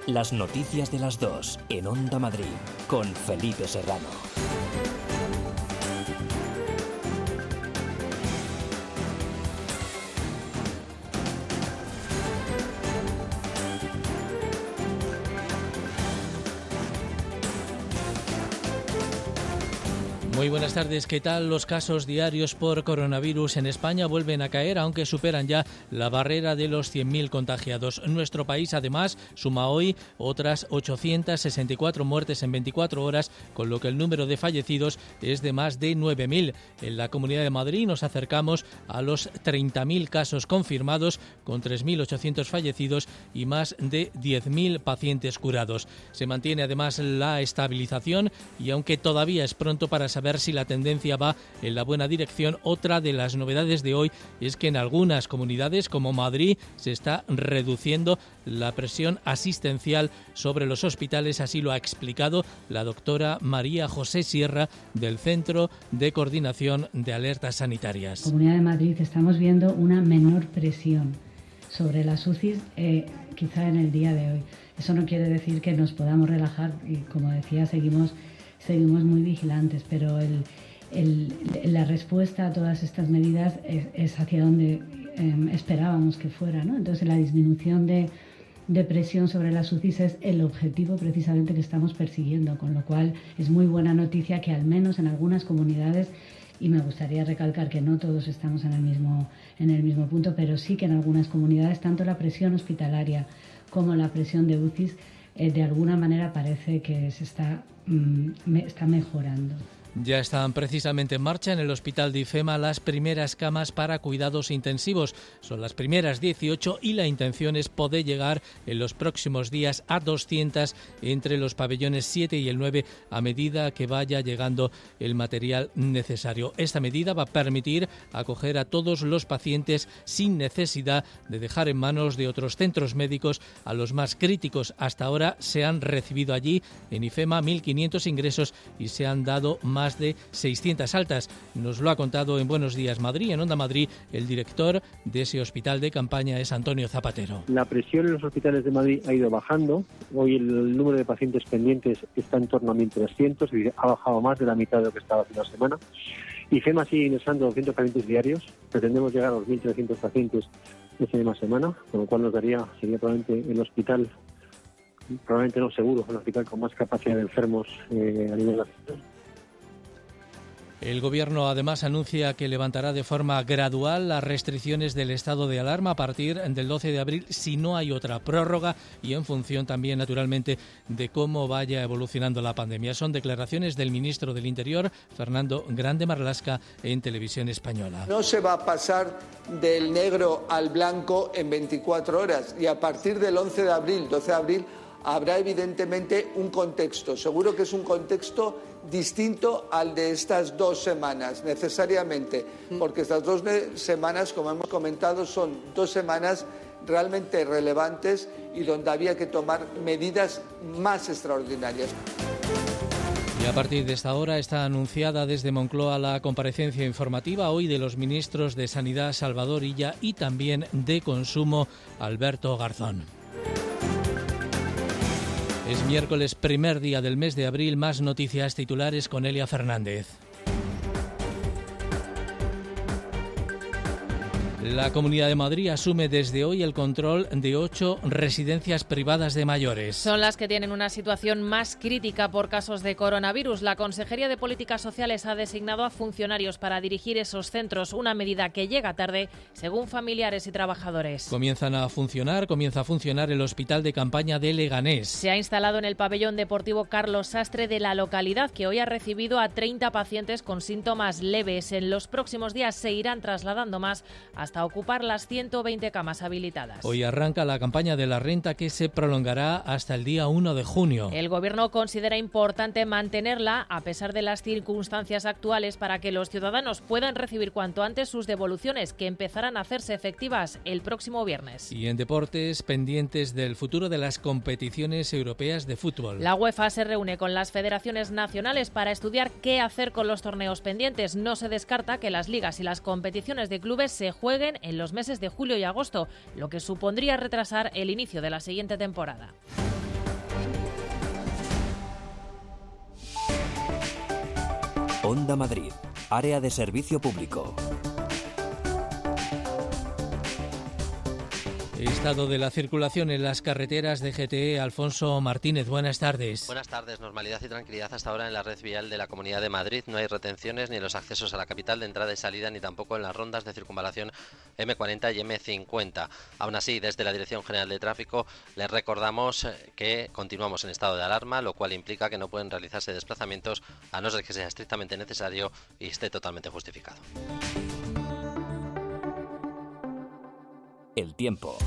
Las noticias de las 2 en Onda Madrid con Felipe Serrano. Muy buenas tardes, ¿qué tal? Los casos diarios por coronavirus en España vuelven a caer, aunque superan ya la barrera de los 100.000 contagiados. Nuestro país, además, suma hoy otras 864 muertes en 24 horas, con lo que el número de fallecidos es de más de 9.000. En la Comunidad de Madrid nos acercamos a los 30.000 casos confirmados, con 3.800 fallecidos y más de 10.000 pacientes curados. Se mantiene además la estabilización y aunque todavía es pronto para saber si la tendencia va en la buena dirección, otra de las novedades de hoy es que en algunas comunidades como Madrid se está reduciendo la presión asistencial sobre los hospitales, así lo ha explicado la doctora María José Sierra del Centro de Coordinación de Alertas Sanitarias. En la Comunidad de Madrid estamos viendo una menor presión sobre las UCIs quizá en el día de hoy. Eso no quiere decir que nos podamos relajar y, como decía, seguimos muy vigilantes, pero la respuesta a todas estas medidas es hacia donde esperábamos que fuera, ¿no? Entonces, la disminución de presión sobre las UCIs es el objetivo precisamente que estamos persiguiendo, con lo cual es muy buena noticia que al menos en algunas comunidades, y me gustaría recalcar que no todos estamos en el mismo punto, pero sí que en algunas comunidades tanto la presión hospitalaria como la presión de UCIs de alguna manera parece que se está mejorando. Ya están precisamente en marcha en el Hospital de IFEMA las primeras camas para cuidados intensivos. Son las primeras 18 y la intención es poder llegar en los próximos días a 200 entre los pabellones 7 y el 9 a medida que vaya llegando el material necesario. Esta medida va a permitir acoger a todos los pacientes sin necesidad de dejar en manos de otros centros médicos a los más críticos. Hasta ahora se han recibido allí en IFEMA 1.500 ingresos y se han dado más de 600 altas. Nos lo ha contado en Buenos Días Madrid, en Onda Madrid, el director de ese hospital de campaña es Antonio Zapatero. La presión en los hospitales de Madrid ha ido bajando. Hoy el número de pacientes pendientes está en torno a 1.300, es decir, ha bajado más de la mitad de lo que estaba hace una semana. IFEMA sigue ingresando 200 pacientes diarios. Pretendemos llegar a los 1.300 pacientes esta misma semana, con lo cual sería probablemente el hospital, probablemente no seguro, el hospital con más capacidad de enfermos a nivel nacional. El Gobierno además anuncia que levantará de forma gradual las restricciones del estado de alarma a partir del 12 de abril si no hay otra prórroga y en función también, naturalmente, de cómo vaya evolucionando la pandemia. Son declaraciones del ministro del Interior, Fernando Grande Marlaska, en Televisión Española. No se va a pasar del negro al blanco en 24 horas y a partir del 11 de abril, 12 de abril, habrá evidentemente un contexto. Seguro que es un contexto distinto al de estas 2 semanas, necesariamente, porque estas 2 semanas, como hemos comentado, son 2 semanas realmente relevantes y donde había que tomar medidas más extraordinarias. Y a partir de esta hora está anunciada desde Moncloa la comparecencia informativa hoy de los ministros de Sanidad Salvador Illa y también de Consumo Alberto Garzón. Es miércoles, primer día del mes de abril, más noticias titulares con Elia Fernández. La Comunidad de Madrid asume desde hoy el control de 8 residencias privadas de mayores. Son las que tienen una situación más crítica por casos de coronavirus. La Consejería de Políticas Sociales ha designado a funcionarios para dirigir esos centros, una medida que llega tarde, según familiares y trabajadores. Comienza a funcionar el Hospital de Campaña de Leganés. Se ha instalado en el pabellón deportivo Carlos Sastre de la localidad, que hoy ha recibido a 30 pacientes con síntomas leves. En los próximos días se irán trasladando más hasta ocupar las 120 camas habilitadas. Hoy arranca la campaña de la renta que se prolongará hasta el día 1 de junio. El Gobierno considera importante mantenerla a pesar de las circunstancias actuales para que los ciudadanos puedan recibir cuanto antes sus devoluciones, que empezarán a hacerse efectivas el próximo viernes. Y en deportes, pendientes del futuro de las competiciones europeas de fútbol. La UEFA se reúne con las federaciones nacionales para estudiar qué hacer con los torneos pendientes. No se descarta que las ligas y las competiciones de clubes se jueguen en los meses de julio y agosto, lo que supondría retrasar el inicio de la siguiente temporada. Onda Madrid, área de servicio público. Estado de la circulación en las carreteras de GTE. Alfonso Martínez, buenas tardes. Buenas tardes. Normalidad y tranquilidad hasta ahora en la red vial de la Comunidad de Madrid. No hay retenciones ni en los accesos a la capital de entrada y salida, ni tampoco en las rondas de circunvalación M40 y M50. Aún así, desde la Dirección General de Tráfico les recordamos que continuamos en estado de alarma, lo cual implica que no pueden realizarse desplazamientos a no ser que sea estrictamente necesario y esté totalmente justificado. El tiempo.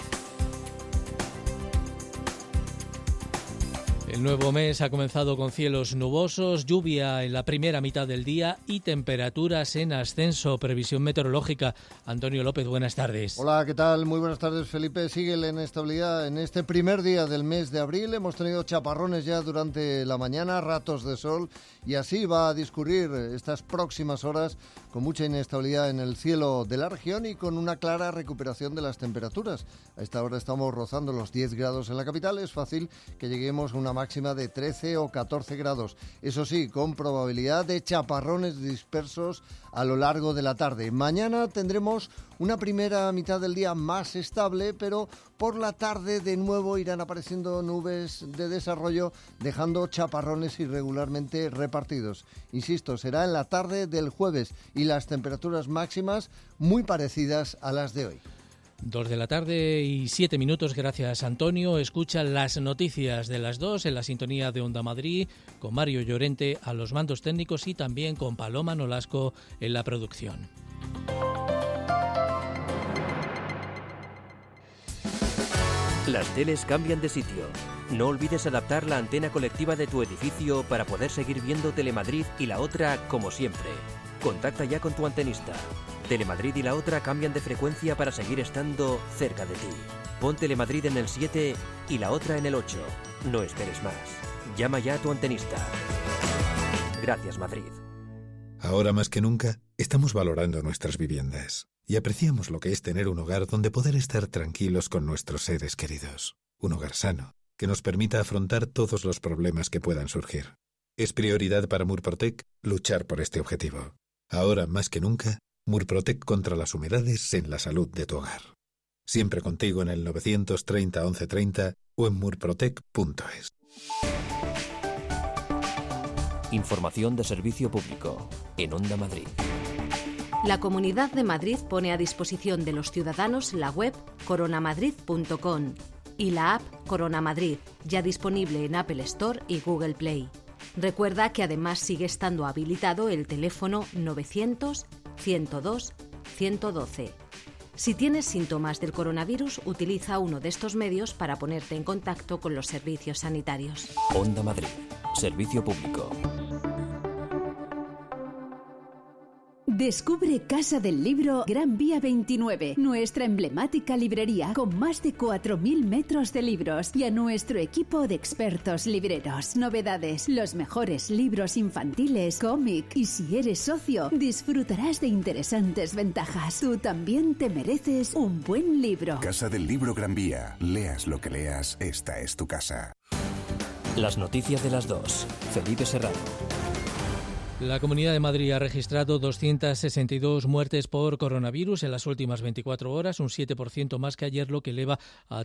El nuevo mes ha comenzado con cielos nubosos, lluvia en la primera mitad del día y temperaturas en ascenso. Previsión meteorológica. Antonio López, buenas tardes. Hola, ¿qué tal? Muy buenas tardes, Felipe. Sigue la inestabilidad en este primer día del mes de abril. Hemos tenido chaparrones ya durante la mañana, ratos de sol, y así va a discurrir estas próximas horas con mucha inestabilidad en el cielo de la región y con una clara recuperación de las temperaturas. A esta hora estamos rozando los 10 grados en la capital. Es fácil que lleguemos a una máxima de 13 o 14 grados. Eso sí, con probabilidad de chaparrones dispersos a lo largo de la tarde. Mañana tendremos una primera mitad del día más estable, pero por la tarde de nuevo irán apareciendo nubes de desarrollo, dejando chaparrones irregularmente repartidos. Insisto, será en la tarde del jueves y las temperaturas máximas muy parecidas a las de hoy. 2 de la tarde y 7 minutos. Gracias, Antonio. Escucha las noticias de las 2 en la sintonía de Onda Madrid, con Mario Llorente a los mandos técnicos y también con Paloma Nolasco en la producción. Las teles cambian de sitio. No olvides adaptar la antena colectiva de tu edificio para poder seguir viendo Telemadrid y la otra como siempre. Contacta ya con tu antenista. Telemadrid y la otra cambian de frecuencia para seguir estando cerca de ti. Pon Telemadrid en el 7 y la otra en el 8. No esperes más. Llama ya a tu antenista. Gracias, Madrid. Ahora más que nunca, estamos valorando nuestras viviendas y apreciamos lo que es tener un hogar donde poder estar tranquilos con nuestros seres queridos. Un hogar sano, que nos permita afrontar todos los problemas que puedan surgir. Es prioridad para Murprotec luchar por este objetivo. Ahora más que nunca, Murprotec contra las humedades en la salud de tu hogar. Siempre contigo en el 930 1130 o en murprotec.es. Información de servicio público en Onda Madrid. La Comunidad de Madrid pone a disposición de los ciudadanos la web coronamadrid.com y la app Corona Madrid, ya disponible en Apple Store y Google Play. Recuerda que además sigue estando habilitado el teléfono 900 102 112. Si tienes síntomas del coronavirus, utiliza uno de estos medios para ponerte en contacto con los servicios sanitarios. Onda Madrid, servicio público. Descubre Casa del Libro Gran Vía 29, nuestra emblemática librería con más de 4.000 metros de libros y a nuestro equipo de expertos libreros. Novedades, los mejores libros infantiles, cómic y si eres socio, disfrutarás de interesantes ventajas. Tú también te mereces un buen libro. Casa del Libro Gran Vía. Leas lo que leas, esta es tu casa. Las noticias de las 2. Felipe Serrano. La Comunidad de Madrid ha registrado 262 muertes por coronavirus en las últimas 24 horas, un 7% más que ayer, lo que eleva a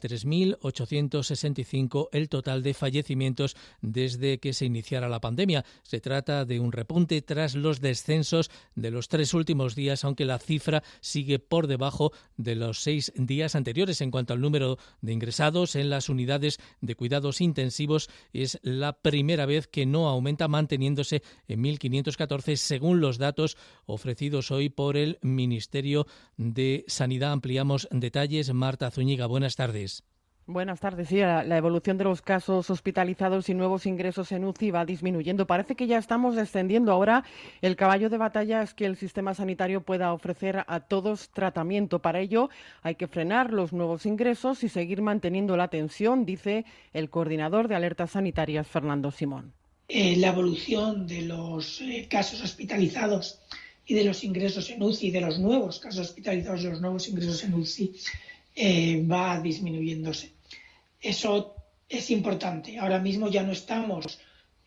3.865 el total de fallecimientos desde que se iniciara la pandemia. Se trata de un repunte tras los descensos de los 3 últimos días, aunque la cifra sigue por debajo de los 6 días anteriores. En cuanto al número de ingresados en las unidades de cuidados intensivos, es la primera vez que no aumenta, manteniéndose en 1.514 según los datos ofrecidos hoy por el Ministerio de Sanidad. Ampliamos detalles. Marta Zúñiga, buenas tardes. Buenas tardes. Sí, la evolución de los casos hospitalizados y nuevos ingresos en UCI va disminuyendo. Parece que ya estamos descendiendo. Ahora el caballo de batalla es que el sistema sanitario pueda ofrecer a todos tratamiento. Para ello hay que frenar los nuevos ingresos y seguir manteniendo la tensión, dice el coordinador de alertas sanitarias, Fernando Simón. La evolución de los casos hospitalizados y de los ingresos en UCI, de los nuevos casos hospitalizados y los nuevos ingresos en UCI, va disminuyéndose. Eso es importante. Ahora mismo ya no estamos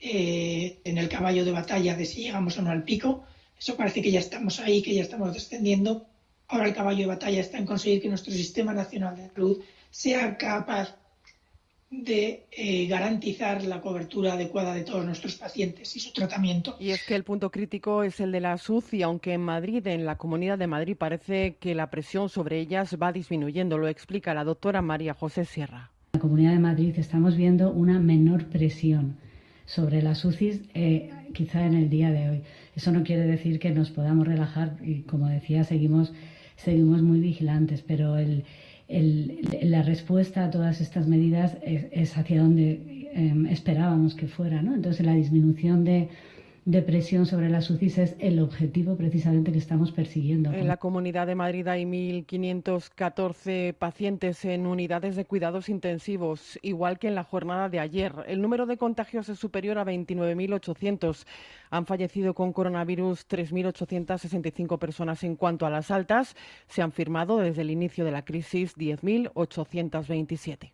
en el caballo de batalla de si llegamos o no al pico. Eso parece que ya estamos ahí, que ya estamos descendiendo. Ahora el caballo de batalla está en conseguir que nuestro Sistema Nacional de Salud sea capaz de garantizar la cobertura adecuada de todos nuestros pacientes y su tratamiento. Y es que el punto crítico es el de las UCI, aunque en Madrid, en la Comunidad de Madrid, parece que la presión sobre ellas va disminuyendo. Lo explica la doctora María José Sierra. En la Comunidad de Madrid estamos viendo una menor presión sobre las UCIs, quizá en el día de hoy. Eso no quiere decir que nos podamos relajar y, como decía, seguimos muy vigilantes, pero la respuesta a todas estas medidas es hacia donde esperábamos que fuera, ¿no? Entonces, la disminución de presión sobre las UCIs es el objetivo precisamente que estamos persiguiendo. En la Comunidad de Madrid hay 1.514 pacientes en unidades de cuidados intensivos, igual que en la jornada de ayer. El número de contagios es superior a 29.800. Han fallecido con coronavirus 3.865 personas. En cuanto a las altas, se han firmado desde el inicio de la crisis 10.827.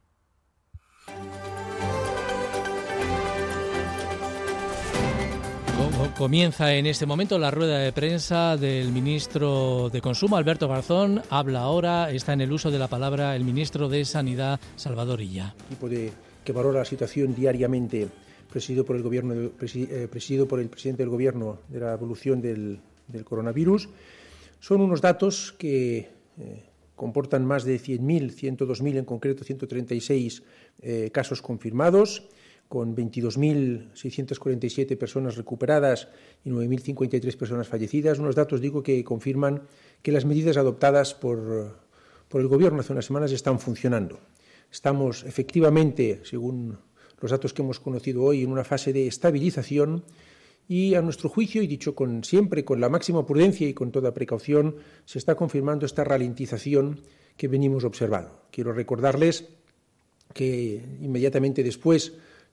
Comienza en este momento la rueda de prensa del ministro de Consumo, Alberto Garzón. Habla ahora, está en el uso de la palabra el ministro de Sanidad, Salvador Illa. Equipo que valora la situación diariamente, presidido por el presidente del Gobierno, de la evolución del coronavirus. Son unos datos que comportan más de 100.000, 102.000 en concreto, 136 casos confirmados, con 22.647 personas recuperadas y 9.053 personas fallecidas. Unos datos, digo, que confirman que las medidas adoptadas por el Gobierno hace unas semanas están funcionando. Estamos efectivamente, según los datos que hemos conocido hoy, en una fase de estabilización y, a nuestro juicio, y dicho siempre con la máxima prudencia y con toda precaución, se está confirmando esta ralentización que venimos observando. Quiero recordarles que inmediatamente después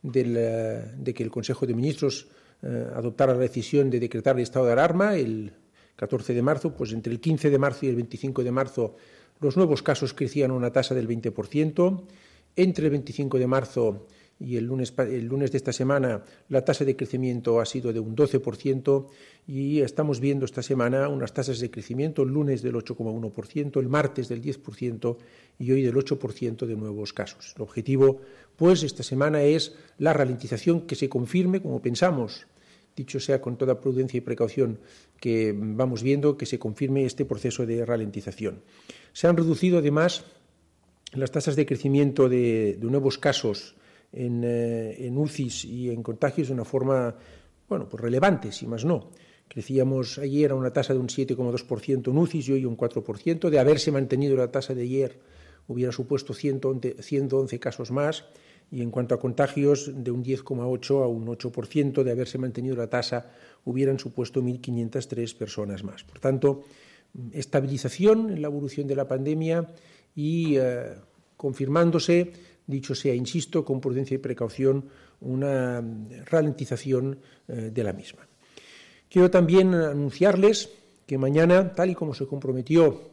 de que el Consejo de Ministros adoptara la decisión de decretar el estado de alarma el 14 de marzo, pues entre el 15 de marzo y el 25 de marzo los nuevos casos crecían a una tasa del 20%. Entre el 25 de marzo y el lunes de esta semana la tasa de crecimiento ha sido de un 12% y estamos viendo esta semana unas tasas de crecimiento, el lunes del 8,1%, el martes del 10% y hoy del 8% de nuevos casos. El objetivo, pues, esta semana es la ralentización, que se confirme, como pensamos, dicho sea con toda prudencia y precaución que vamos viendo, que se confirme este proceso de ralentización. Se han reducido además las tasas de crecimiento de nuevos casos en UCIs y en contagios de una forma, pues relevante, si más no. Crecíamos ayer a una tasa de un 7,2% en UCIs y hoy un 4%. De haberse mantenido la tasa de ayer, hubiera supuesto 111 casos más. Y en cuanto a contagios, de un 10,8 a un 8%, de haberse mantenido la tasa, hubieran supuesto 1.503 personas más. Por tanto, estabilización en la evolución de la pandemia y confirmándose, dicho sea, insisto, con prudencia y precaución, una ralentización de la misma. Quiero también anunciarles que mañana, tal y como comprometió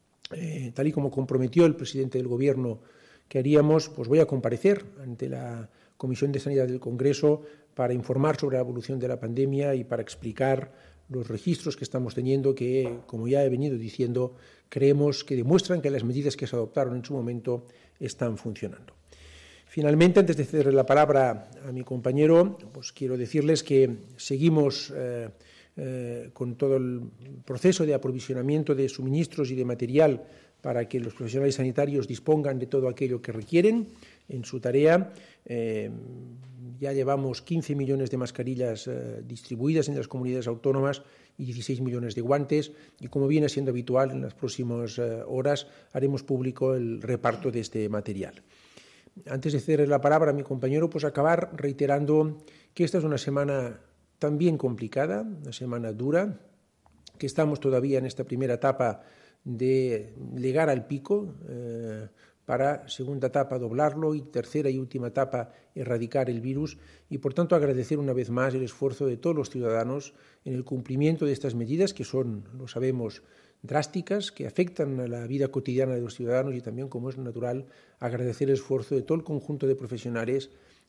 el presidente del Gobierno que haríamos, pues voy a comparecer ante la Comisión de Sanidad del Congreso para informar sobre la evolución de la pandemia y para explicar los registros que estamos teniendo que, como ya he venido diciendo, creemos que demuestran que las medidas que se adoptaron en su momento están funcionando. Finalmente, antes de ceder la palabra a mi compañero, pues quiero decirles que seguimos con todo el proceso de aprovisionamiento de suministros y de material para que los profesionales sanitarios dispongan de todo aquello que requieren en su tarea. Ya llevamos 15 millones de mascarillas distribuidas en las comunidades autónomas y 16 millones de guantes y, como viene siendo habitual, en las próximas horas haremos público el reparto de este material. Antes de ceder la palabra a mi compañero, pues acabar reiterando que esta es una semana también complicada, una semana dura, que estamos todavía en esta primera etapa de llegar al pico, para segunda etapa doblarlo y tercera y última etapa erradicar el virus y, por tanto, agradecer una vez más el esfuerzo de todos los ciudadanos en el cumplimiento de estas medidas que son, lo sabemos, drásticas, que afectan a la vida cotidiana de los ciudadanos y también, como es natural, agradecer el esfuerzo de todo el conjunto de profesionales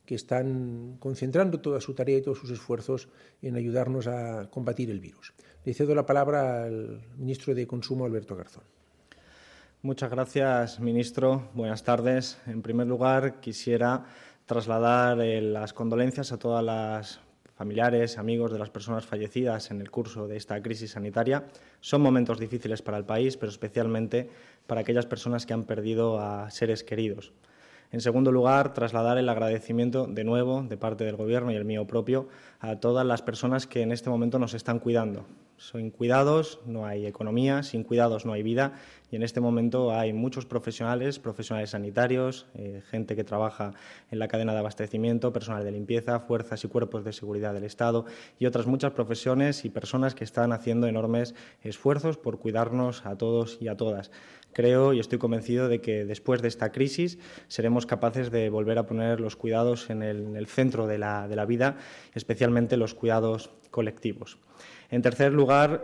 que están concentrando toda su tarea y todos sus esfuerzos en ayudarnos a combatir el virus. Le cedo la palabra al ministro de Consumo, Alberto Garzón. Muchas gracias, ministro. Buenas tardes. En primer lugar, quisiera trasladar las condolencias a todas las familiares, amigos de las personas fallecidas en el curso de esta crisis sanitaria. Son momentos difíciles para el país, pero especialmente para aquellas personas que han perdido a seres queridos. En segundo lugar, trasladar el agradecimiento de nuevo de parte del Gobierno y el mío propio a todas las personas que en este momento nos están cuidando. Sin cuidados no hay economía, sin cuidados no hay vida y en este momento hay muchos profesionales sanitarios, gente que trabaja en la cadena de abastecimiento, personal de limpieza, fuerzas y cuerpos de seguridad del Estado y otras muchas profesiones y personas que están haciendo enormes esfuerzos por cuidarnos a todos y a todas. Creo y estoy convencido de que después de esta crisis seremos capaces de volver a poner los cuidados en el centro de la vida, especialmente los cuidados colectivos. En tercer lugar,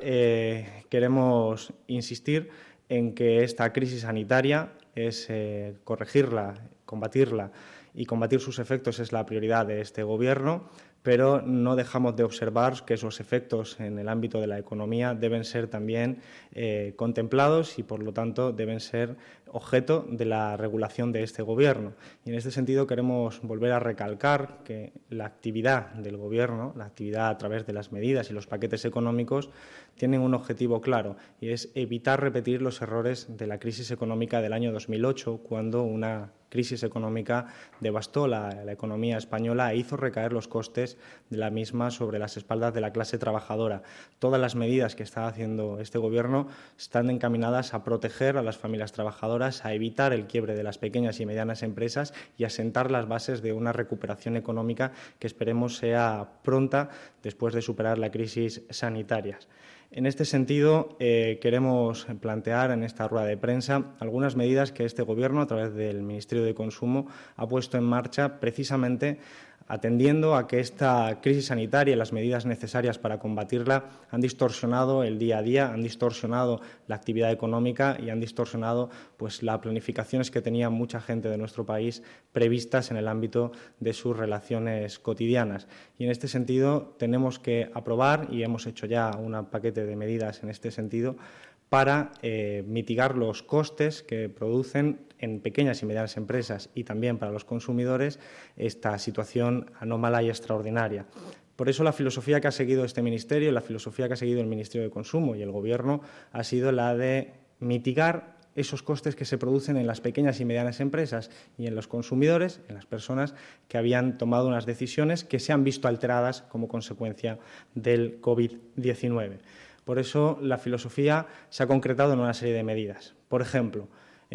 queremos insistir en que esta crisis sanitaria es corregirla, combatirla y combatir sus efectos es la prioridad de este Gobierno, pero no dejamos de observar que esos efectos en el ámbito de la economía deben ser también contemplados y, por lo tanto, deben ser objeto de la regulación de este Gobierno. Y en este sentido queremos volver a recalcar que la actividad del Gobierno, la actividad a través de las medidas y los paquetes económicos, tienen un objetivo claro y es evitar repetir los errores de la crisis económica del año 2008, cuando una crisis económica devastó la economía española e hizo recaer los costes de la misma sobre las espaldas de la clase trabajadora. Todas las medidas que está haciendo este Gobierno están encaminadas a proteger a las familias trabajadoras, a evitar el quiebre de las pequeñas y medianas empresas y a sentar las bases de una recuperación económica que esperemos sea pronta después de superar la crisis sanitaria. En este sentido, queremos plantear en esta rueda de prensa algunas medidas que este Gobierno, a través del Ministerio de Consumo, ha puesto en marcha precisamente atendiendo a que esta crisis sanitaria y las medidas necesarias para combatirla han distorsionado el día a día, han distorsionado la actividad económica y han distorsionado las planificaciones que tenía mucha gente de nuestro país previstas en el ámbito de sus relaciones cotidianas. Y en este sentido tenemos que aprobar, y hemos hecho ya un paquete de medidas en este sentido, para mitigar los costes que producen en pequeñas y medianas empresas y también para los consumidores esta situación anómala y extraordinaria. Por eso la filosofía que ha seguido este Ministerio, la filosofía que ha seguido el Ministerio de Consumo y el Gobierno ha sido la de mitigar esos costes que se producen en las pequeñas y medianas empresas y en los consumidores, en las personas que habían tomado unas decisiones que se han visto alteradas como consecuencia del COVID-19. Por eso la filosofía se ha concretado en una serie de medidas. Por ejemplo,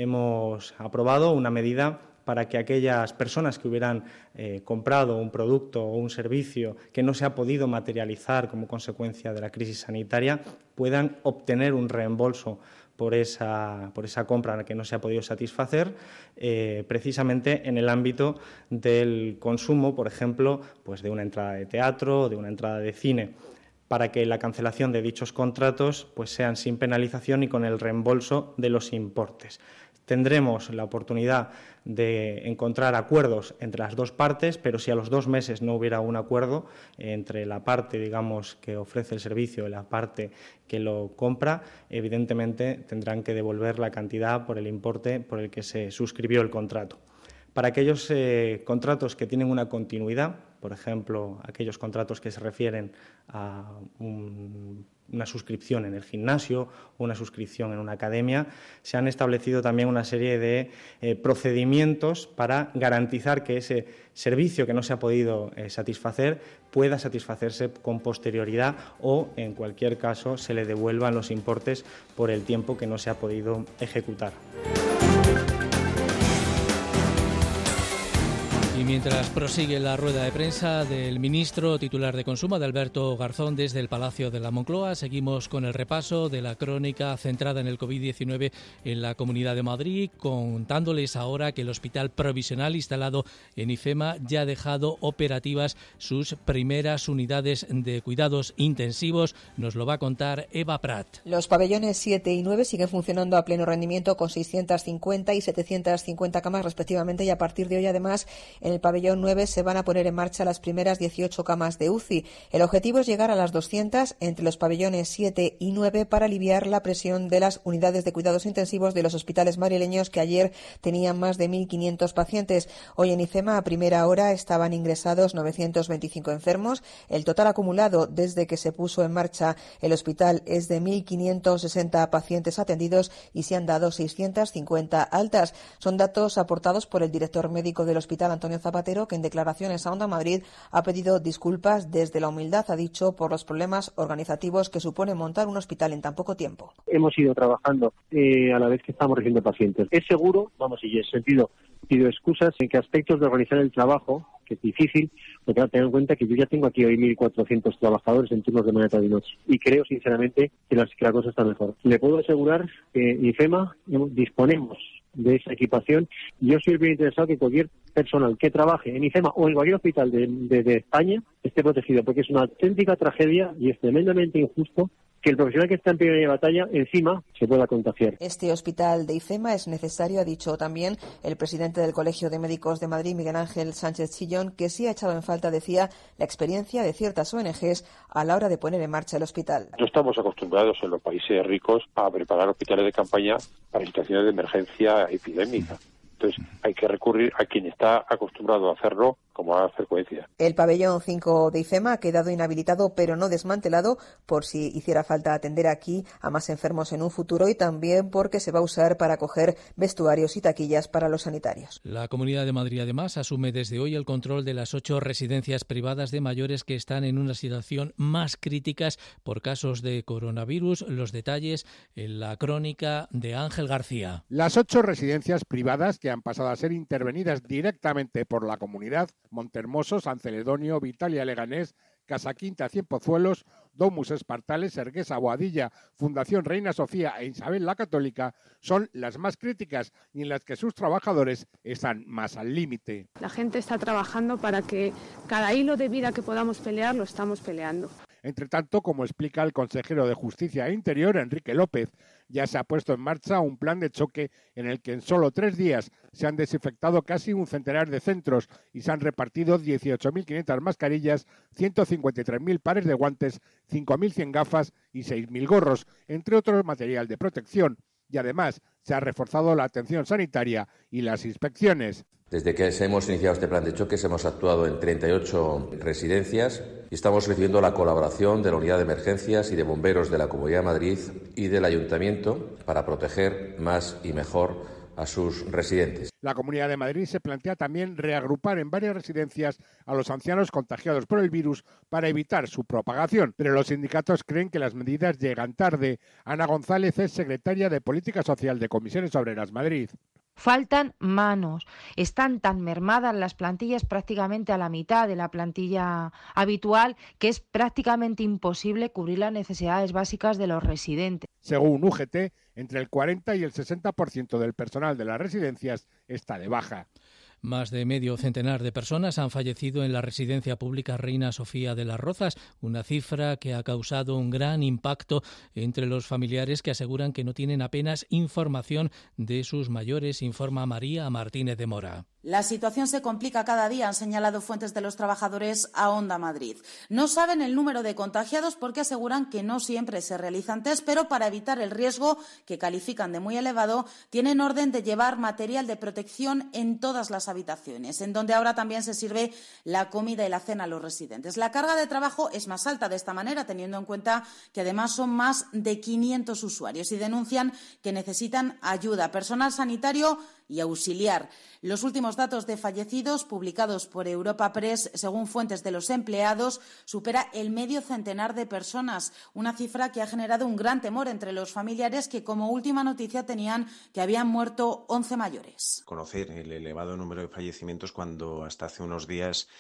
hemos aprobado una medida para que aquellas personas que hubieran comprado un producto o un servicio que no se ha podido materializar como consecuencia de la crisis sanitaria puedan obtener un reembolso por esa compra que no se ha podido satisfacer, precisamente en el ámbito del consumo, por ejemplo, de una entrada de teatro o de una entrada de cine, para que la cancelación de dichos contratos sean sin penalización y con el reembolso de los importes. Tendremos la oportunidad de encontrar acuerdos entre las dos partes, pero si a los 2 meses no hubiera un acuerdo entre la parte, que ofrece el servicio y la parte que lo compra, evidentemente tendrán que devolver la cantidad por el importe por el que se suscribió el contrato. Para aquellos contratos que tienen una continuidad, por ejemplo, aquellos contratos que se refieren a una suscripción en el gimnasio o una suscripción en una academia, se han establecido también una serie de procedimientos para garantizar que ese servicio que no se ha podido satisfacer pueda satisfacerse con posterioridad o, en cualquier caso, se le devuelvan los importes por el tiempo que no se ha podido ejecutar. Y mientras prosigue la rueda de prensa del ministro titular de Consumo, de Alberto Garzón, desde el Palacio de la Moncloa, seguimos con el repaso de la crónica centrada en el COVID-19 en la Comunidad de Madrid, contándoles ahora que el Hospital Provisional instalado en IFEMA ya ha dejado operativas sus primeras unidades de cuidados intensivos. Nos lo va a contar Eva Prat. Los pabellones 7 y 9 siguen funcionando a pleno rendimiento con 650 y 750 camas respectivamente, y a partir de hoy, además, en En el pabellón 9 se van a poner en marcha las primeras 18 camas de UCI. El objetivo es llegar a las 200 entre los pabellones 7 y 9 para aliviar la presión de las unidades de cuidados intensivos de los hospitales madrileños, que ayer tenían más de 1.500 pacientes. Hoy en IFEMA a primera hora estaban ingresados 925 enfermos. El total acumulado desde que se puso en marcha el hospital es de 1.560 pacientes atendidos y se han dado 650 altas. Son datos aportados por el director médico del hospital, Antonio Zapatero, que en declaraciones a Onda Madrid ha pedido disculpas desde la humildad, ha dicho, por los problemas organizativos que supone montar un hospital en tan poco tiempo. Hemos ido trabajando a la vez que estamos recibiendo pacientes. Es seguro, y en ese sentido pido excusas en que aspectos de organizar el trabajo, que es difícil, porque ahora tengan en cuenta que yo ya tengo aquí hoy 1.400 trabajadores en turnos de mañana, tarde y noche, y creo sinceramente que la cosa está mejor. Le puedo asegurar que IFEMA disponemos de esa equipación. Yo soy el bien interesado que cualquier personal que trabaje en IFEMA o en cualquier hospital de España esté protegido, porque es una auténtica tragedia y es tremendamente injusto que el profesional que está en primera batalla encima se pueda contagiar. Este hospital de IFEMA es necesario, ha dicho también el presidente del Colegio de Médicos de Madrid, Miguel Ángel Sánchez Chillón, que sí ha echado en falta, decía, la experiencia de ciertas ONGs a la hora de poner en marcha el hospital. No estamos acostumbrados en los países ricos a preparar hospitales de campaña para situaciones de emergencia epidémica. Entonces hay que recurrir a quien está acostumbrado a hacerlo como a frecuencia. El pabellón 5 de IFEMA ha quedado inhabilitado pero no desmantelado por si hiciera falta atender aquí a más enfermos en un futuro, y también porque se va a usar para acoger vestuarios y taquillas para los sanitarios. La Comunidad de Madrid además asume desde hoy el control de las 8 residencias privadas de mayores que están en una situación más críticas por casos de coronavirus. Los detalles en la crónica de Ángel García. Las 8 residencias privadas que han pasado a ser intervenidas directamente por la comunidad: Montermoso, San Celedonio, Vitalia Leganés, Casa Quinta, Cienpozuelos, Domus Espartales, Erguesa, Boadilla, Fundación Reina Sofía e Isabel la Católica, son las más críticas y en las que sus trabajadores están más al límite. La gente está trabajando para que cada hilo de vida que podamos pelear lo estamos peleando. Entre tanto, como explica el consejero de Justicia e Interior, Enrique López, ya se ha puesto en marcha un plan de choque en el que en solo 3 días se han desinfectado casi un centenar de centros y se han repartido 18.500 mascarillas, 153.000 pares de guantes, 5.100 gafas y 6.000 gorros, entre otros material de protección. Y además se ha reforzado la atención sanitaria y las inspecciones. Desde que hemos iniciado este plan de choques hemos actuado en 38 residencias y estamos recibiendo la colaboración de la Unidad de Emergencias y de Bomberos de la Comunidad de Madrid y del Ayuntamiento para proteger más y mejor a sus residentes. La Comunidad de Madrid se plantea también reagrupar en varias residencias a los ancianos contagiados por el virus para evitar su propagación, pero los sindicatos creen que las medidas llegan tarde. Ana González es secretaria de Política Social de Comisiones Obreras Madrid. Faltan manos, están tan mermadas las plantillas, prácticamente a la mitad de la plantilla habitual, que es prácticamente imposible cubrir las necesidades básicas de los residentes. Según UGT, entre el 40 y el 60% del personal de las residencias está de baja. Más de medio centenar de personas han fallecido en la residencia pública Reina Sofía de las Rozas, una cifra que ha causado un gran impacto entre los familiares, que aseguran que no tienen apenas información de sus mayores, informa María Martínez de Mora. La situación se complica cada día, han señalado fuentes de los trabajadores a Onda Madrid. No saben el número de contagiados porque aseguran que no siempre se realizan test, pero para evitar el riesgo, que califican de muy elevado, tienen orden de llevar material de protección en todas las habitaciones, en donde ahora también se sirve la comida y la cena a los residentes. La carga de trabajo es más alta de esta manera, teniendo en cuenta que además son más de 500 usuarios y denuncian que necesitan ayuda, personal sanitario y auxiliar. Los últimos datos de fallecidos publicados por Europa Press, según fuentes de los empleados, supera el medio centenar de personas, una cifra que ha generado un gran temor entre los familiares, que como última noticia tenían que habían muerto 11 mayores. Conocer el elevado número de fallecimientos cuando hasta hace unos días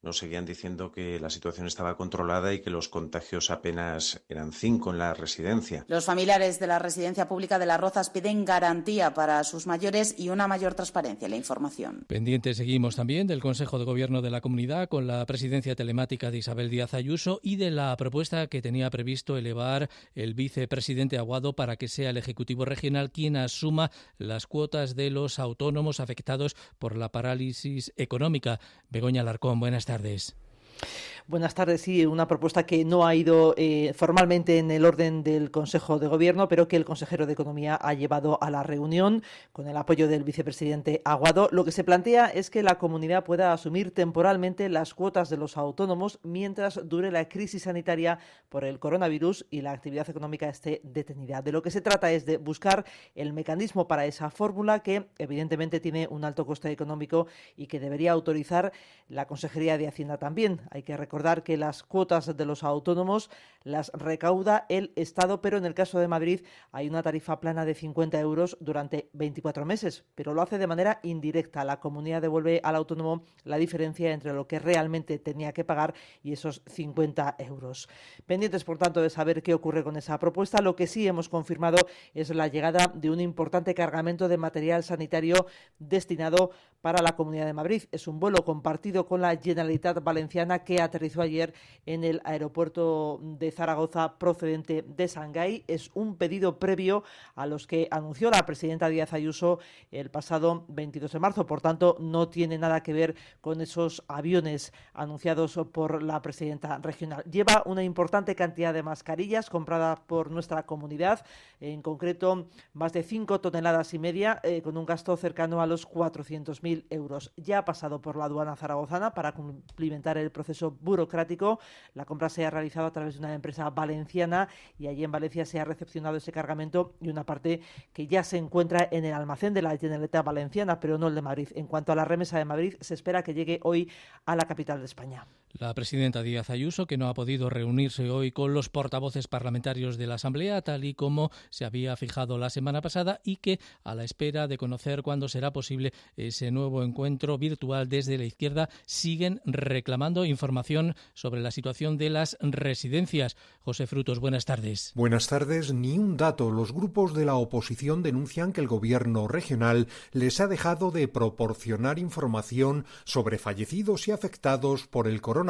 nos seguían diciendo que la situación estaba controlada y que los contagios apenas eran 5 en la residencia. Los familiares de la residencia pública de Las Rozas piden garantía para sus mayores y una mayor transparencia en la información. Pendientes seguimos también del Consejo de Gobierno de la Comunidad con la presidencia telemática de Isabel Díaz Ayuso y de la propuesta que tenía previsto elevar el vicepresidente Aguado para que sea el Ejecutivo Regional quien asuma las cuotas de los autónomos afectados por la parálisis económica. Begoña Alarcón, buenas tardes. Buenas tardes. Sí, una propuesta que no ha ido formalmente en el orden del Consejo de Gobierno, pero que el consejero de Economía ha llevado a la reunión con el apoyo del vicepresidente Aguado. Lo que se plantea es que la comunidad pueda asumir temporalmente las cuotas de los autónomos mientras dure la crisis sanitaria por el coronavirus y la actividad económica esté detenida. De lo que se trata es de buscar el mecanismo para esa fórmula que evidentemente tiene un alto coste económico y que debería autorizar la Consejería de Hacienda también. Hay que recordar que las cuotas de los autónomos las recauda el Estado, pero en el caso de Madrid hay una tarifa plana de 50 euros durante 24 meses, pero lo hace de manera indirecta. La comunidad devuelve al autónomo la diferencia entre lo que realmente tenía que pagar y esos 50 euros. Pendientes, por tanto, de saber qué ocurre con esa propuesta. Lo que sí hemos confirmado es la llegada de un importante cargamento de material sanitario destinado para la Comunidad de Madrid. Es un vuelo compartido con la Generalitat Valenciana que aterrizó ayer en el aeropuerto de Zaragoza procedente de Shanghái. Es un pedido previo a los que anunció la presidenta Díaz Ayuso el pasado 22 de marzo. Por tanto, no tiene nada que ver con esos aviones anunciados por la presidenta regional. Lleva una importante cantidad de mascarillas compradas por nuestra comunidad, en concreto más de 5,5 toneladas, con un gasto cercano a los 400.000 euros. Ya ha pasado por la aduana zaragozana para cumplimentar el proceso burocrático. La compra se ha realizado a través de una empresa valenciana y allí en Valencia se ha recepcionado ese cargamento y una parte que ya se encuentra en el almacén de la Generalitat Valenciana, pero no el de Madrid. En cuanto a la remesa de Madrid, se espera que llegue hoy a la capital de España. La presidenta Díaz Ayuso, que no ha podido reunirse hoy con los portavoces parlamentarios de la Asamblea, tal y como se había fijado la semana pasada, y que, a la espera de conocer cuándo será posible ese nuevo encuentro virtual desde la izquierda, siguen reclamando información sobre la situación de las residencias. José Frutos, buenas tardes. Buenas tardes. Ni un dato. Los grupos de la oposición denuncian que el gobierno regional les ha dejado de proporcionar información sobre fallecidos y afectados por el coronavirus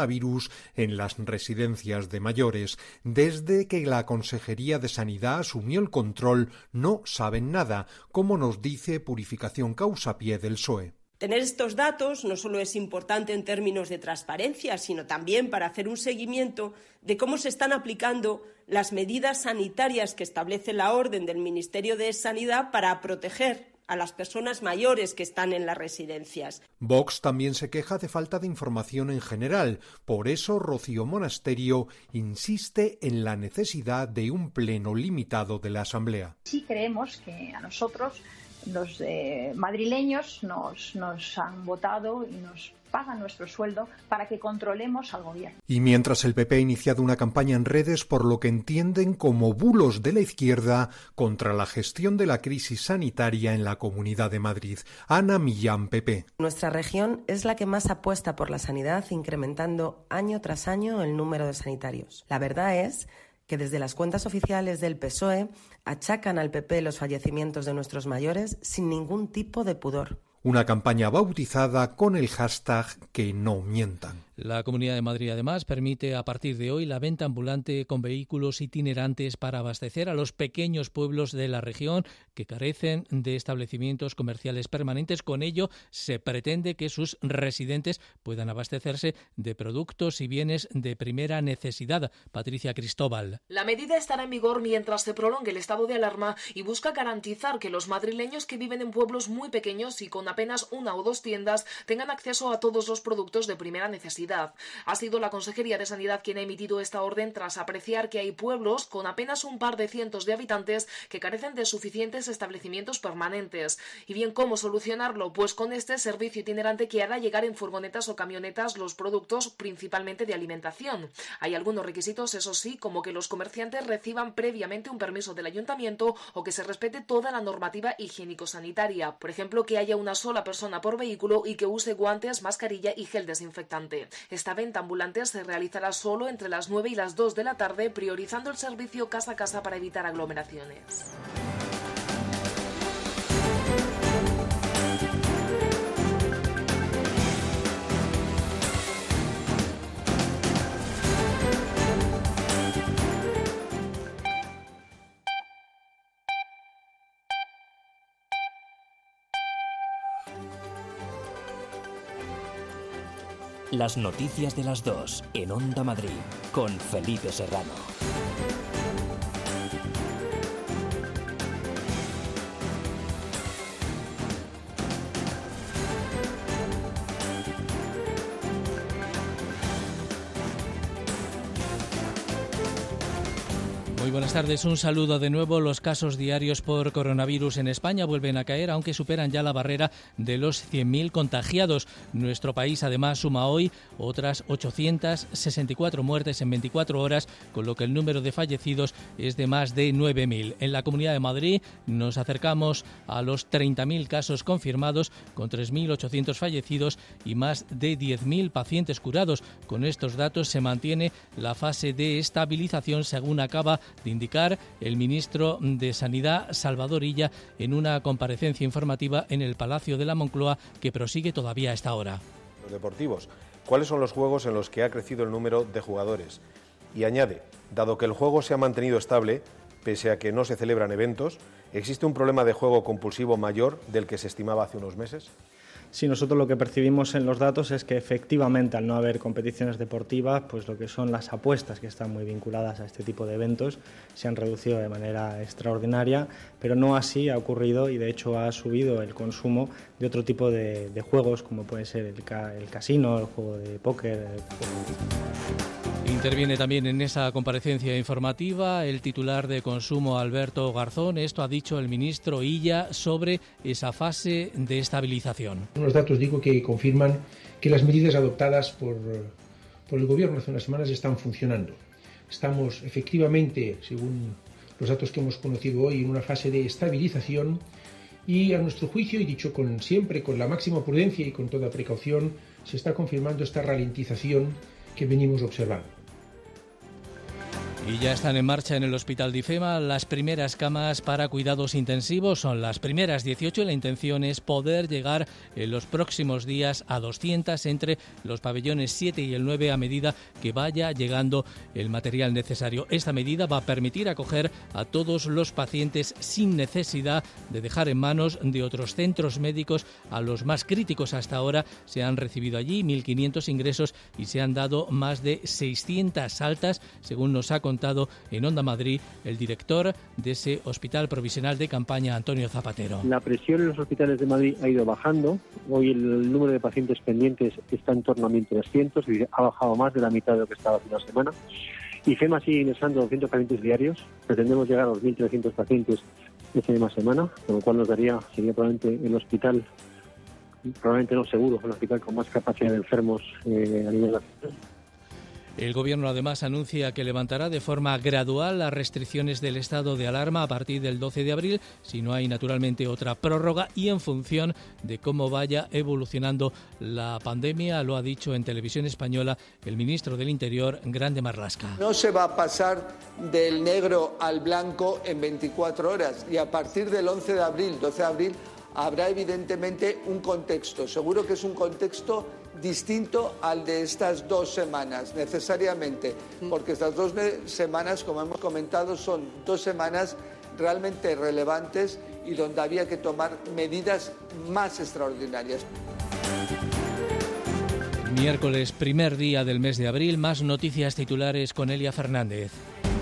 en las residencias de mayores. Desde que la Consejería de Sanidad asumió el control, no saben nada, como nos dice Purificación Causapié del PSOE. Tener estos datos no solo es importante en términos de transparencia, sino también para hacer un seguimiento de cómo se están aplicando las medidas sanitarias que establece la orden del Ministerio de Sanidad para proteger a las personas mayores que están en las residencias. Vox también se queja de falta de información en general. Por eso, Rocío Monasterio insiste en la necesidad de un pleno limitado de la Asamblea. Sí creemos que a nosotros, los madrileños, nos han votado y nos pagan nuestro sueldo para que controlemos al gobierno. Y mientras el PP ha iniciado una campaña en redes por lo que entienden como bulos de la izquierda contra la gestión de la crisis sanitaria en la Comunidad de Madrid. Ana Millán, PP. Nuestra región es la que más apuesta por la sanidad, incrementando año tras año el número de sanitarios. La verdad es que desde las cuentas oficiales del PSOE achacan al PP los fallecimientos de nuestros mayores sin ningún tipo de pudor. Una campaña bautizada con el hashtag Que no mientan. La Comunidad de Madrid, además, permite a partir de hoy la venta ambulante con vehículos itinerantes para abastecer a los pequeños pueblos de la región que carecen de establecimientos comerciales permanentes. Con ello, se pretende que sus residentes puedan abastecerse de productos y bienes de primera necesidad. Patricia Cristóbal. La medida estará en vigor mientras se prolongue el estado de alarma y busca garantizar que los madrileños que viven en pueblos muy pequeños y con apenas 1 o 2 tiendas tengan acceso a todos los productos de primera necesidad. Ha sido la Consejería de Sanidad quien ha emitido esta orden tras apreciar que hay pueblos con apenas un par de cientos de habitantes que carecen de suficientes establecimientos permanentes. ¿Y bien cómo solucionarlo? Pues con este servicio itinerante que hará llegar en furgonetas o camionetas los productos principalmente de alimentación. Hay algunos requisitos, eso sí, como que los comerciantes reciban previamente un permiso del ayuntamiento o que se respete toda la normativa higiénico-sanitaria. Por ejemplo, que haya una sola persona por vehículo y que use guantes, mascarilla y gel desinfectante. Esta venta ambulante se realizará solo entre las 9 y las 2 de la tarde, priorizando el servicio casa a casa para evitar aglomeraciones. Las noticias de las 2 en Onda Madrid con Felipe Serrano. Muy buenas tardes, un saludo de nuevo. Los casos diarios por coronavirus en España vuelven a caer, aunque superan ya la barrera de los 100.000 contagiados. Nuestro país además suma hoy otras 864 muertes en 24 horas, con lo que el número de fallecidos es de más de 9.000. En la Comunidad de Madrid nos acercamos a los 30.000 casos confirmados, con 3.800 fallecidos y más de 10.000 pacientes curados. Con estos datos se mantiene la fase de estabilización, según acaba de indicar el ministro de Sanidad, Salvador Illa, en una comparecencia informativa en el Palacio de la Moncloa, que prosigue todavía a esta hora. Los deportivos, ¿cuáles son los juegos en los que ha crecido el número de jugadores? Y añade, dado que el juego se ha mantenido estable, pese a que no se celebran eventos, ¿existe un problema de juego compulsivo mayor del que se estimaba hace unos meses? Sí, nosotros lo que percibimos en los datos es que efectivamente al no haber competiciones deportivas, pues lo que son las apuestas que están muy vinculadas a este tipo de eventos se han reducido de manera extraordinaria, pero no así ha ocurrido y de hecho ha subido el consumo de otro tipo de juegos como puede ser el casino, el juego de póker. Interviene también en esa comparecencia informativa el titular de Consumo, Alberto Garzón. Esto ha dicho el ministro Illa sobre esa fase de estabilización. Unos datos, digo, que confirman que las medidas adoptadas por el Gobierno hace unas semanas están funcionando. Estamos efectivamente, según los datos que hemos conocido hoy, en una fase de estabilización y, a nuestro juicio, y dicho siempre con la máxima prudencia y con toda precaución, se está confirmando esta ralentización que venimos observando. Y ya están en marcha en el Hospital de IFEMA las primeras camas para cuidados intensivos. Son las primeras 18 y la intención es poder llegar en los próximos días a 200 entre los pabellones 7 y el 9 a medida que vaya llegando el material necesario. Esta medida va a permitir acoger a todos los pacientes sin necesidad de dejar en manos de otros centros médicos a los más críticos. Hasta ahora se han recibido allí 1.500 ingresos y se han dado más de 600 altas, según nos ha contado en Onda Madrid el director de ese hospital provisional de campaña, Antonio Zapatero. La presión en los hospitales de Madrid ha ido bajando. Hoy el número de pacientes pendientes está en torno a 1.300, es decir, ha bajado más de la mitad de lo que estaba hace una semana. IFEMA sigue ingresando 200 pacientes diarios. Pretendemos llegar a los 1.300 pacientes esta misma semana, con lo cual sería probablemente el hospital, probablemente no seguro, el hospital con más capacidad de enfermos a nivel nacional. El Gobierno además anuncia que levantará de forma gradual las restricciones del estado de alarma a partir del 12 de abril, si no hay naturalmente otra prórroga y en función de cómo vaya evolucionando la pandemia. Lo ha dicho en Televisión Española el ministro del Interior, Grande Marlaska. No se va a pasar del negro al blanco en 24 horas y a partir del 11 de abril, 12 de abril, habrá evidentemente un contexto. Seguro que es un contexto distinto al de estas 2 semanas, necesariamente, porque estas 2 semanas, como hemos comentado, son 2 semanas realmente relevantes y donde había que tomar medidas más extraordinarias. Miércoles, primer día del mes de abril, más noticias titulares con Elia Fernández.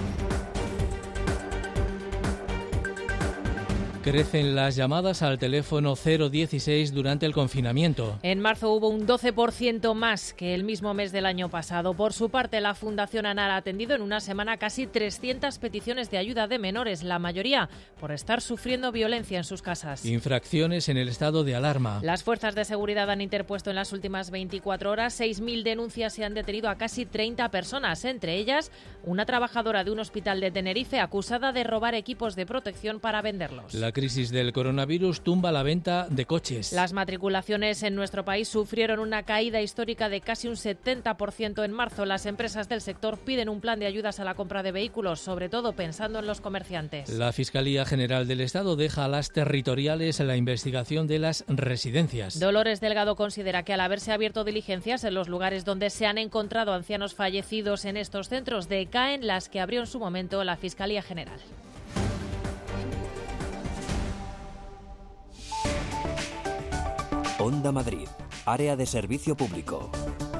Crecen las llamadas al teléfono 016 durante el confinamiento. En marzo hubo un 12% más que el mismo mes del año pasado. Por su parte, la Fundación ANAR ha atendido en una semana casi 300 peticiones de ayuda de menores, la mayoría por estar sufriendo violencia en sus casas. Infracciones en el estado de alarma. Las fuerzas de seguridad han interpuesto en las últimas 24 horas 6.000 denuncias y han detenido a casi 30 personas, entre ellas una trabajadora de un hospital de Tenerife acusada de robar equipos de protección para venderlos. La crisis del coronavirus tumba la venta de coches. Las matriculaciones en nuestro país sufrieron una caída histórica de casi un 70% en marzo. Las empresas del sector piden un plan de ayudas a la compra de vehículos, sobre todo pensando en los comerciantes. La Fiscalía General del Estado deja a las territoriales la investigación de las residencias. Dolores Delgado considera que al haberse abierto diligencias en los lugares donde se han encontrado ancianos fallecidos en estos centros, decaen las que abrió en su momento la Fiscalía General. Onda Madrid, área de servicio público.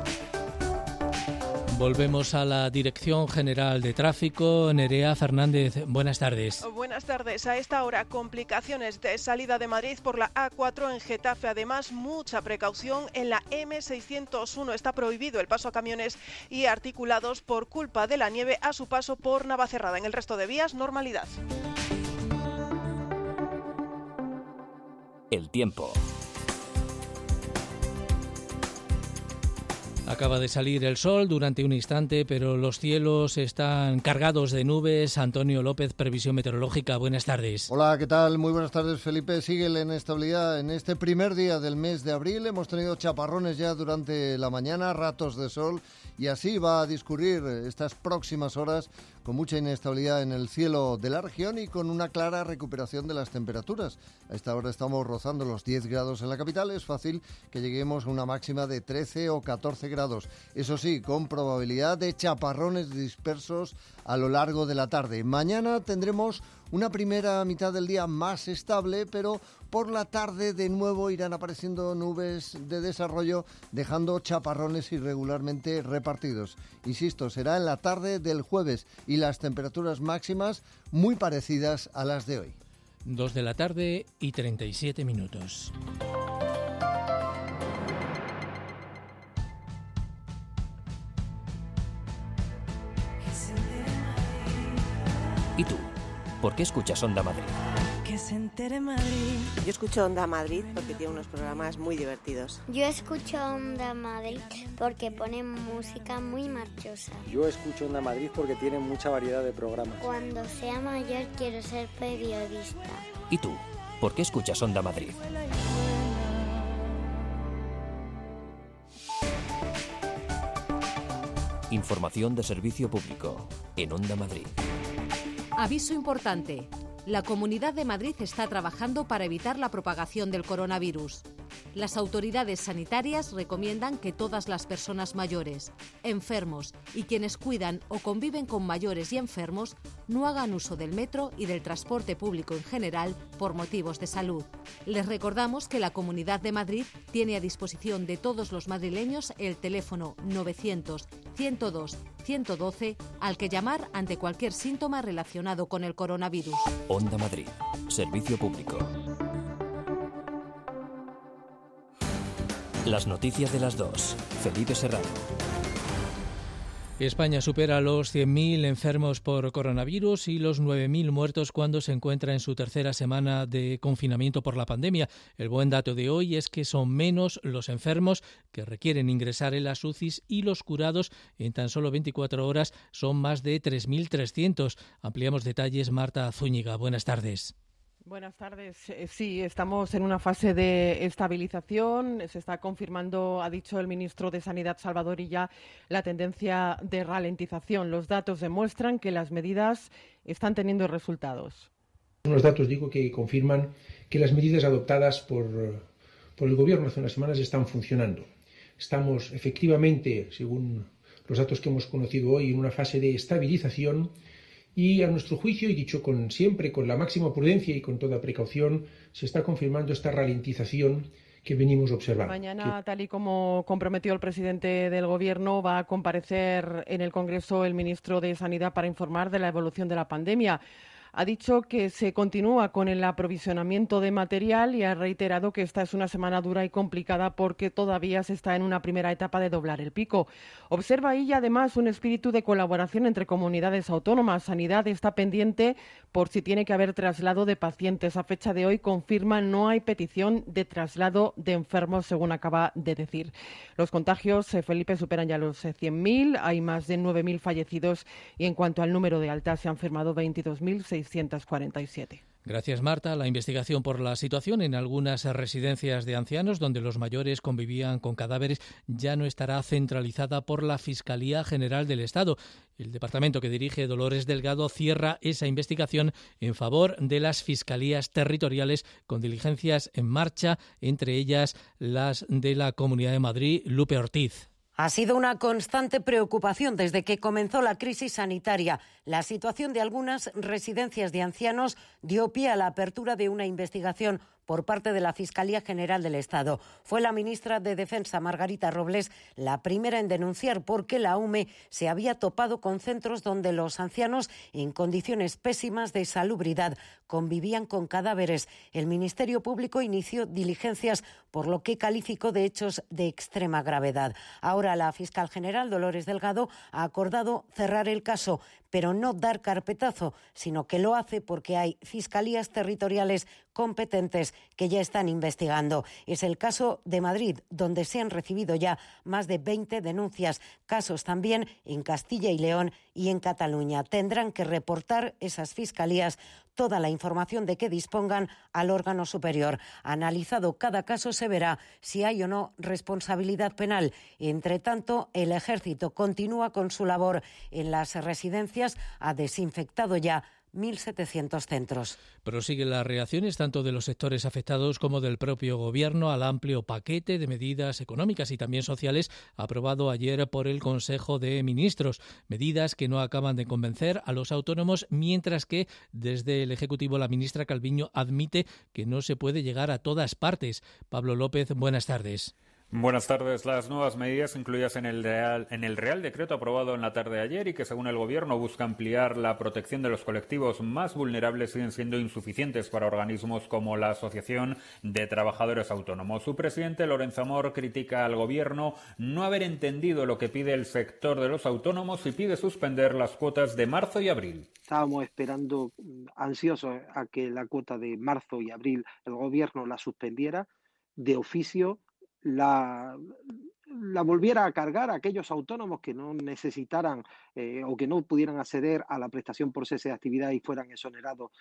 Volvemos a la Dirección General de Tráfico. Nerea Fernández, buenas tardes. Buenas tardes. A esta hora, complicaciones de salida de Madrid por la A4 en Getafe. Además, mucha precaución en la M601. Está prohibido el paso a camiones y articulados por culpa de la nieve a su paso por Navacerrada. En el resto de vías, normalidad. El tiempo. Acaba de salir el sol durante un instante, pero los cielos están cargados de nubes. Antonio López, previsión meteorológica. Buenas tardes. Hola, ¿qué tal? Muy buenas tardes, Felipe. Sigue la inestabilidad en este primer día del mes de abril. Hemos tenido chaparrones ya durante la mañana, ratos de sol, y así va a discurrir estas próximas horas con mucha inestabilidad en el cielo de la región y con una clara recuperación de las temperaturas. A esta hora estamos rozando los 10 grados en la capital. Es fácil que lleguemos a una máxima de 13 o 14 grados. Eso sí, con probabilidad de chaparrones dispersos a lo largo de la tarde. Mañana tendremos una primera mitad del día más estable, pero por la tarde de nuevo irán apareciendo nubes de desarrollo, dejando chaparrones irregularmente repartidos. Insisto, será en la tarde del jueves y las temperaturas máximas muy parecidas a las de hoy. 2 de la tarde y 37 minutos. ¿Y tú? ¿Por qué escuchas Onda Madrid? Que se entere Madrid. Yo escucho Onda Madrid porque tiene unos programas muy divertidos. Yo escucho Onda Madrid porque pone música muy marchosa. Yo escucho Onda Madrid porque tiene mucha variedad de programas. Cuando sea mayor quiero ser periodista. ¿Y tú? ¿Por qué escuchas Onda Madrid? Información de servicio público en Onda Madrid. Aviso importante. La Comunidad de Madrid está trabajando para evitar la propagación del coronavirus. Las autoridades sanitarias recomiendan que todas las personas mayores, enfermos y quienes cuidan o conviven con mayores y enfermos no hagan uso del metro y del transporte público en general por motivos de salud. Les recordamos que la Comunidad de Madrid tiene a disposición de todos los madrileños el teléfono 900-102-112 al que llamar ante cualquier síntoma relacionado con el coronavirus. Onda Madrid, servicio público. Las noticias de las 2. Felipe Serrano. España supera los 100.000 enfermos por coronavirus y los 9.000 muertos cuando se encuentra en su tercera semana de confinamiento por la pandemia. El buen dato de hoy es que son menos los enfermos que requieren ingresar en las UCIs y los curados en tan solo 24 horas son más de 3.300. Ampliamos detalles, Marta Zúñiga. Buenas tardes. Buenas tardes. Sí, estamos en una fase de estabilización. Se está confirmando, ha dicho el ministro de Sanidad, Salvador Illa, la tendencia de ralentización. Los datos demuestran que las medidas están teniendo resultados. Unos datos, digo, que confirman que las medidas adoptadas por el Gobierno hace unas semanas están funcionando. Estamos efectivamente, según los datos que hemos conocido hoy, en una fase de estabilización. Y a nuestro juicio, y dicho siempre con la máxima prudencia y con toda precaución, se está confirmando esta ralentización que venimos observando. Mañana, tal y como comprometió el presidente del Gobierno, va a comparecer en el Congreso el ministro de Sanidad para informar de la evolución de la pandemia. Ha dicho que se continúa con el aprovisionamiento de material y ha reiterado que esta es una semana dura y complicada porque todavía se está en una primera etapa de doblar el pico. Observa ella además un espíritu de colaboración entre comunidades autónomas. Sanidad está pendiente por si tiene que haber traslado de pacientes. A fecha de hoy confirma no hay petición de traslado de enfermos, según acaba de decir. Los contagios, Felipe, superan ya los 100.000. Hay más de 9.000 fallecidos y en cuanto al número de altas se han firmado 22.647. Gracias, Marta. La investigación por la situación en algunas residencias de ancianos donde los mayores convivían con cadáveres ya no estará centralizada por la Fiscalía General del Estado. El departamento que dirige Dolores Delgado cierra esa investigación en favor de las fiscalías territoriales con diligencias en marcha, entre ellas las de la Comunidad de Madrid. Lupe Ortiz. Ha sido una constante preocupación desde que comenzó la crisis sanitaria. La situación de algunas residencias de ancianos dio pie a la apertura de una investigación por parte de la Fiscalía General del Estado. Fue la ministra de Defensa, Margarita Robles, la primera en denunciar porque la UME se había topado con centros donde los ancianos, en condiciones pésimas de salubridad, convivían con cadáveres. El Ministerio Público inició diligencias por lo que calificó de hechos de extrema gravedad. Ahora la fiscal general, Dolores Delgado, ha acordado cerrar el caso, pero no dar carpetazo, sino que lo hace porque hay fiscalías territoriales competentes que ya están investigando. Es el caso de Madrid, donde se han recibido ya más de 20 denuncias, casos también en Castilla y León y en Cataluña. Tendrán que reportar esas fiscalías toda la información de que dispongan al órgano superior. Analizado cada caso se verá si hay o no responsabilidad penal. Entre tanto, el Ejército continúa con su labor en las residencias. Ha desinfectado ya 1.700 centros. Prosiguen las reacciones tanto de los sectores afectados como del propio Gobierno al amplio paquete de medidas económicas y también sociales aprobado ayer por el Consejo de Ministros. Medidas que no acaban de convencer a los autónomos, mientras que desde el Ejecutivo la ministra Calviño admite que no se puede llegar a todas partes. Pablo López, buenas tardes. Buenas tardes. Las nuevas medidas incluidas en el Real Decreto aprobado en la tarde de ayer y que, según el Gobierno, busca ampliar la protección de los colectivos más vulnerables siguen siendo insuficientes para organismos como la Asociación de Trabajadores Autónomos. Su presidente, Lorenzo Amor, critica al Gobierno no haber entendido lo que pide el sector de los autónomos y pide suspender las cuotas de marzo y abril. Estábamos esperando ansiosos a que la cuota de marzo y abril el Gobierno la suspendiera de oficio. La volviera a cargar a aquellos autónomos que no necesitaran o que no pudieran acceder a la prestación por cese de actividad y fueran exonerados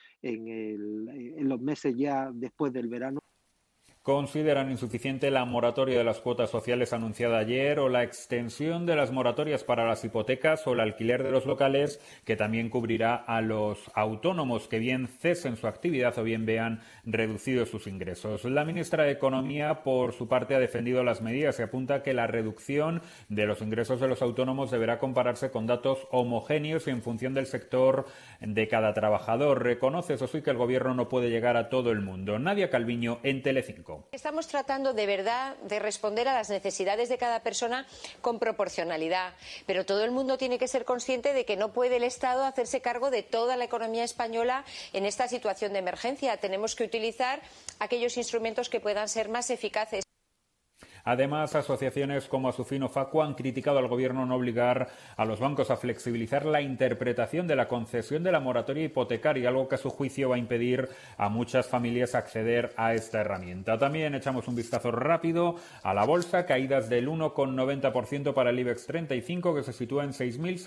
en los meses ya después del verano. Consideran insuficiente la moratoria de las cuotas sociales anunciada ayer o la extensión de las moratorias para las hipotecas o el alquiler de los locales, que también cubrirá a los autónomos que bien cesen su actividad o bien vean reducidos sus ingresos. La ministra de Economía, por su parte, ha defendido las medidas y apunta que la reducción de los ingresos de los autónomos deberá compararse con datos homogéneos y en función del sector de cada trabajador. Reconoce, eso sí, que el Gobierno no puede llegar a todo el mundo. Nadia Calviño, en Telecinco. Estamos tratando de verdad de responder a las necesidades de cada persona con proporcionalidad, pero todo el mundo tiene que ser consciente de que no puede el Estado hacerse cargo de toda la economía española en esta situación de emergencia. Tenemos que utilizar aquellos instrumentos que puedan ser más eficaces. Además, asociaciones como Asufin o Facua han criticado al Gobierno no obligar a los bancos a flexibilizar la interpretación de la concesión de la moratoria hipotecaria, algo que a su juicio va a impedir a muchas familias acceder a esta herramienta. También echamos un vistazo rápido a la bolsa, caídas del 1,90% para el IBEX 35, que se sitúa en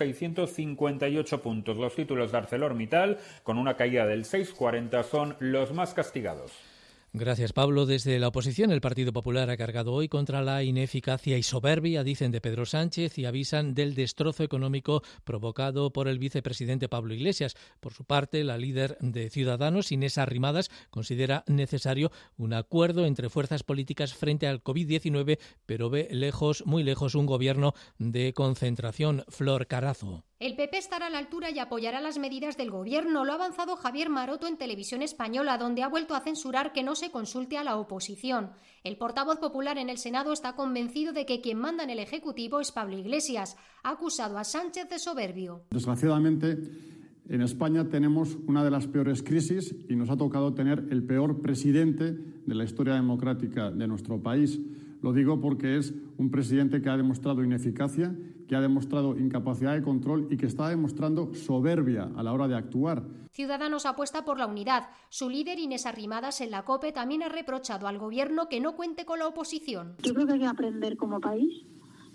6.658 puntos. Los títulos de ArcelorMittal, con una caída del 6,40, son los más castigados. Gracias, Pablo. Desde la oposición, el Partido Popular ha cargado hoy contra la ineficacia y soberbia, dicen, de Pedro Sánchez y avisan del destrozo económico provocado por el vicepresidente Pablo Iglesias. Por su parte, la líder de Ciudadanos, Inés Arrimadas, considera necesario un acuerdo entre fuerzas políticas frente al COVID-19, pero ve lejos, muy lejos, un gobierno de concentración. Flor Carazo. El PP estará a la altura y apoyará las medidas del Gobierno. Lo ha avanzado Javier Maroto en Televisión Española, donde ha vuelto a censurar que no se consulte a la oposición. El portavoz popular en el Senado está convencido de que quien manda en el Ejecutivo es Pablo Iglesias. Ha acusado a Sánchez de soberbio. Desgraciadamente, en España tenemos una de las peores crisis y nos ha tocado tener el peor presidente de la historia democrática de nuestro país. Lo digo porque es un presidente que ha demostrado ineficacia, que ha demostrado incapacidad de control y que está demostrando soberbia a la hora de actuar. Ciudadanos apuesta por la unidad. Su líder, Inés Arrimadas, en la COPE también ha reprochado al Gobierno que no cuente con la oposición. Yo creo que hay que aprender como país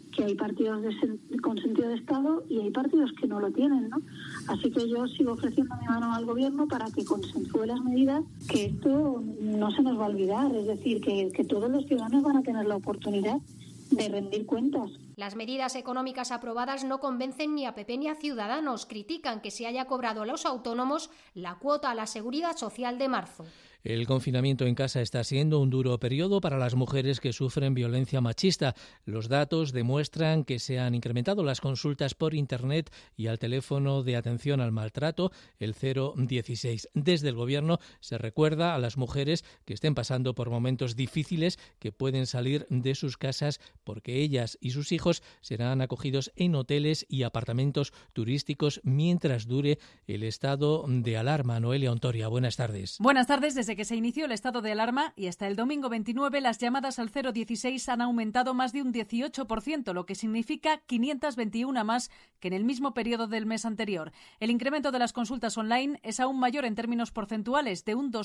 que hay partidos con sentido de Estado y hay partidos que no lo tienen, ¿no? Así que yo sigo ofreciendo mi mano al Gobierno para que consensúe las medidas, que esto no se nos va a olvidar, es decir, que todos los ciudadanos van a tener la oportunidad de rendir cuentas. Las medidas económicas aprobadas no convencen ni a PP ni a Ciudadanos. Critican que se haya cobrado a los autónomos la cuota a la Seguridad Social de marzo. El confinamiento en casa está siendo un duro periodo para las mujeres que sufren violencia machista. Los datos demuestran que se han incrementado las consultas por Internet y al teléfono de atención al maltrato, el 016. Desde el Gobierno se recuerda a las mujeres que estén pasando por momentos difíciles que pueden salir de sus casas porque ellas y sus hijos serán acogidos en hoteles y apartamentos turísticos mientras dure el estado de alarma. Noelia Ontoria, buenas tardes. Buenas tardes. Desde que se inició el estado de alarma y hasta el domingo 29, las llamadas al 016 han aumentado más de un 18%, lo que significa 521 más que en el mismo periodo del mes anterior. El incremento de las consultas online es aún mayor en términos porcentuales, de un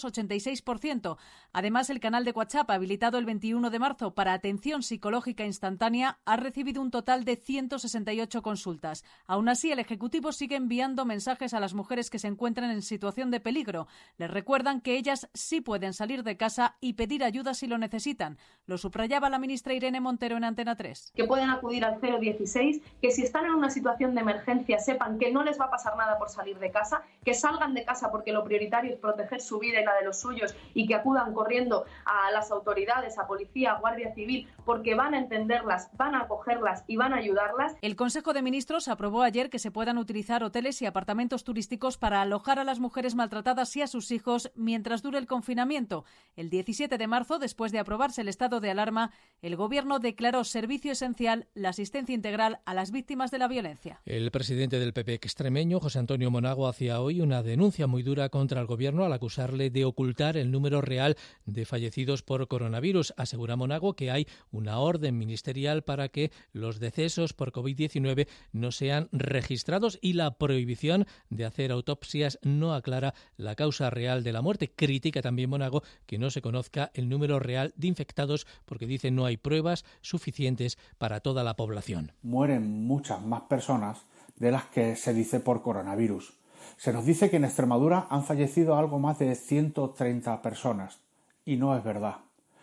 286%. Además, el canal de WhatsApp, habilitado el 21 de marzo para atención psicológica instantánea, ha recibido un total de 168 consultas. Aún así, el Ejecutivo sigue enviando mensajes a las mujeres que se encuentran en situación de peligro. Les recuerdan que ellas sí pueden salir de casa y pedir ayuda si lo necesitan. Lo subrayaba la ministra Irene Montero en Antena 3. Que pueden acudir al 016, que si están en una situación de emergencia sepan que no les va a pasar nada por salir de casa, que salgan de casa porque lo prioritario es proteger su vida y la de los suyos y que acudan corriendo a las autoridades, a policía, a Guardia Civil, porque van a entenderlas, van a acogerlas y van a ayudarlas. El Consejo de Ministros aprobó ayer que se puedan utilizar hoteles y apartamentos turísticos para alojar a las mujeres maltratadas y a sus hijos mientras dure el confinamiento. El 17 de marzo, después de aprobarse el estado de alarma, el Gobierno declaró servicio esencial la asistencia integral a las víctimas de la violencia. El presidente del PP extremeño, José Antonio Monago, hacía hoy una denuncia muy dura contra el Gobierno al acusarle de ocultar el número real de fallecidos por coronavirus. Asegura Monago que hay una orden ministerial para que los decesos por COVID-19 no sean registrados y la prohibición de hacer autopsias no aclara la causa real de la muerte. Critica también Monago que no se conozca el número real de infectados porque dice no hay pruebas suficientes para toda la población. Mueren muchas más personas de las que se dice por coronavirus. Se nos dice que en Extremadura han fallecido algo más de 130 personas y no es verdad.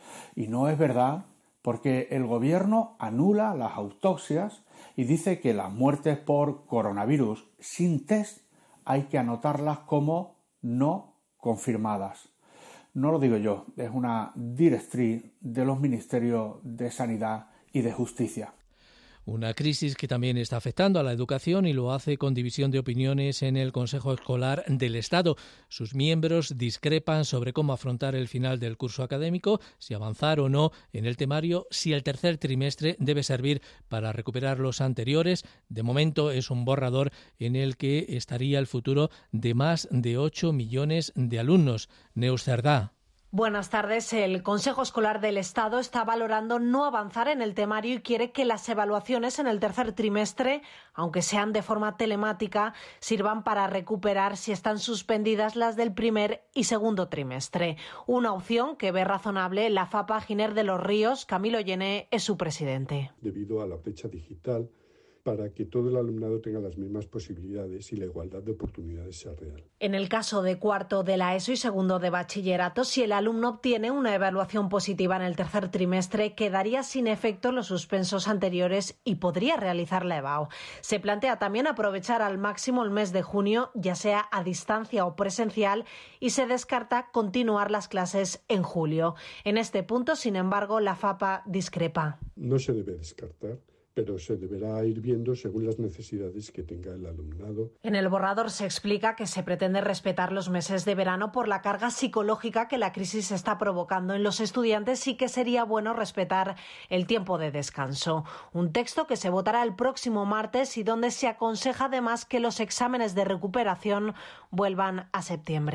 Y no es verdad porque el Gobierno anula las autopsias y dice que las muertes por coronavirus sin test hay que anotarlas como no confirmadas. No lo digo yo, es una directriz de los Ministerios de Sanidad y de Justicia. Una crisis que también está afectando a la educación y lo hace con división de opiniones en el Consejo Escolar del Estado. Sus miembros discrepan sobre cómo afrontar el final del curso académico, si avanzar o no en el temario, si el tercer trimestre debe servir para recuperar los anteriores. De momento es un borrador en el que estaría el futuro de más de 8 millones de alumnos. Neus Cerdá. Buenas tardes. El Consejo Escolar del Estado está valorando no avanzar en el temario y quiere que las evaluaciones en el tercer trimestre, aunque sean de forma telemática, sirvan para recuperar si están suspendidas las del primer y segundo trimestre. Una opción que ve razonable la FAPA Giner de los Ríos. Camilo Llené es su presidente. Debido a la brecha digital, para que todo el alumnado tenga las mismas posibilidades y la igualdad de oportunidades sea real. En el caso de cuarto de la ESO y segundo de bachillerato, si el alumno obtiene una evaluación positiva en el tercer trimestre, quedaría sin efecto los suspensos anteriores y podría realizar la EBAU. Se plantea también aprovechar al máximo el mes de junio, ya sea a distancia o presencial, y se descarta continuar las clases en julio. En este punto, sin embargo, la FAPA discrepa. No se debe descartar, pero se deberá ir viendo según las necesidades que tenga el alumnado. En el borrador se explica que se pretende respetar los meses de verano por la carga psicológica que la crisis está provocando en los estudiantes y que sería bueno respetar el tiempo de descanso. Un texto que se votará el próximo martes y donde se aconseja además que los exámenes de recuperación vuelvan a septiembre.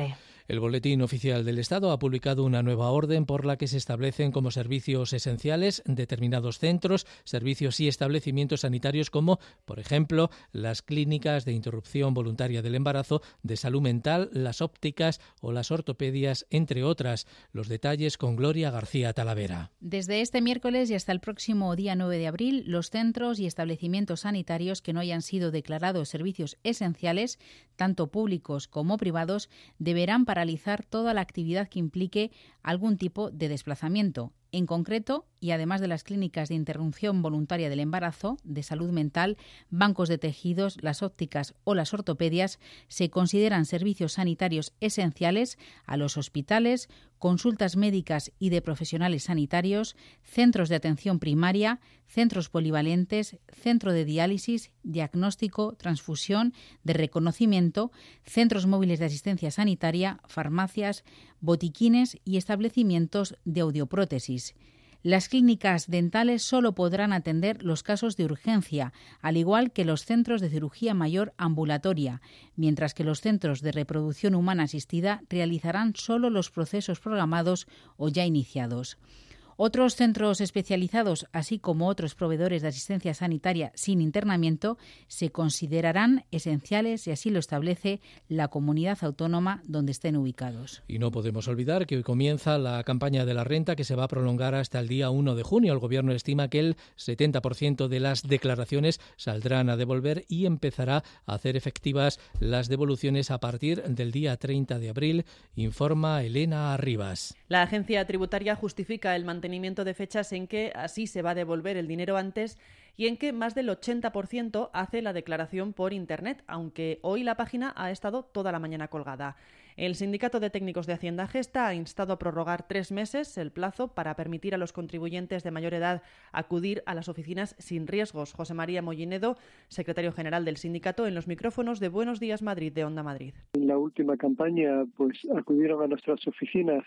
El Boletín Oficial del Estado ha publicado una nueva orden por la que se establecen como servicios esenciales determinados centros, servicios y establecimientos sanitarios como, por ejemplo, las clínicas de interrupción voluntaria del embarazo, de salud mental, las ópticas o las ortopedias, entre otras. Los detalles con Gloria García Talavera. Desde este miércoles y hasta el próximo día 9 de abril, los centros y establecimientos sanitarios que no hayan sido declarados servicios esenciales, tanto públicos como privados, deberán paralizar toda la actividad que implique algún tipo de desplazamiento. En concreto, y además de las clínicas de interrupción voluntaria del embarazo, de salud mental, bancos de tejidos, las ópticas o las ortopedias, se consideran servicios sanitarios esenciales a los hospitales, consultas médicas y de profesionales sanitarios, centros de atención primaria, centros polivalentes, centro de diálisis, diagnóstico, transfusión, de reconocimiento, centros móviles de asistencia sanitaria, farmacias, botiquines y establecimientos de audioprótesis. Las clínicas dentales solo podrán atender los casos de urgencia, al igual que los centros de cirugía mayor ambulatoria, mientras que los centros de reproducción humana asistida realizarán solo los procesos programados o ya iniciados. Otros centros especializados, así como otros proveedores de asistencia sanitaria sin internamiento, se considerarán esenciales y así lo establece la comunidad autónoma donde estén ubicados. Y no podemos olvidar que hoy comienza la campaña de la renta que se va a prolongar hasta el día 1 de junio. El Gobierno estima que el 70% de las declaraciones saldrán a devolver y empezará a hacer efectivas las devoluciones a partir del día 30 de abril, informa Elena Arribas. La agencia tributaria justifica el mantenimiento de fechas en que así se va a devolver el dinero antes y en que más del 80% hace la declaración por Internet, aunque hoy la página ha estado toda la mañana colgada. El Sindicato de Técnicos de Hacienda Gesta ha instado a prorrogar 3 meses el plazo para permitir a los contribuyentes de mayor edad acudir a las oficinas sin riesgos. José María Mollinedo, secretario general del sindicato, en los micrófonos de Buenos Días Madrid de Onda Madrid. En la última campaña acudieron a nuestras oficinas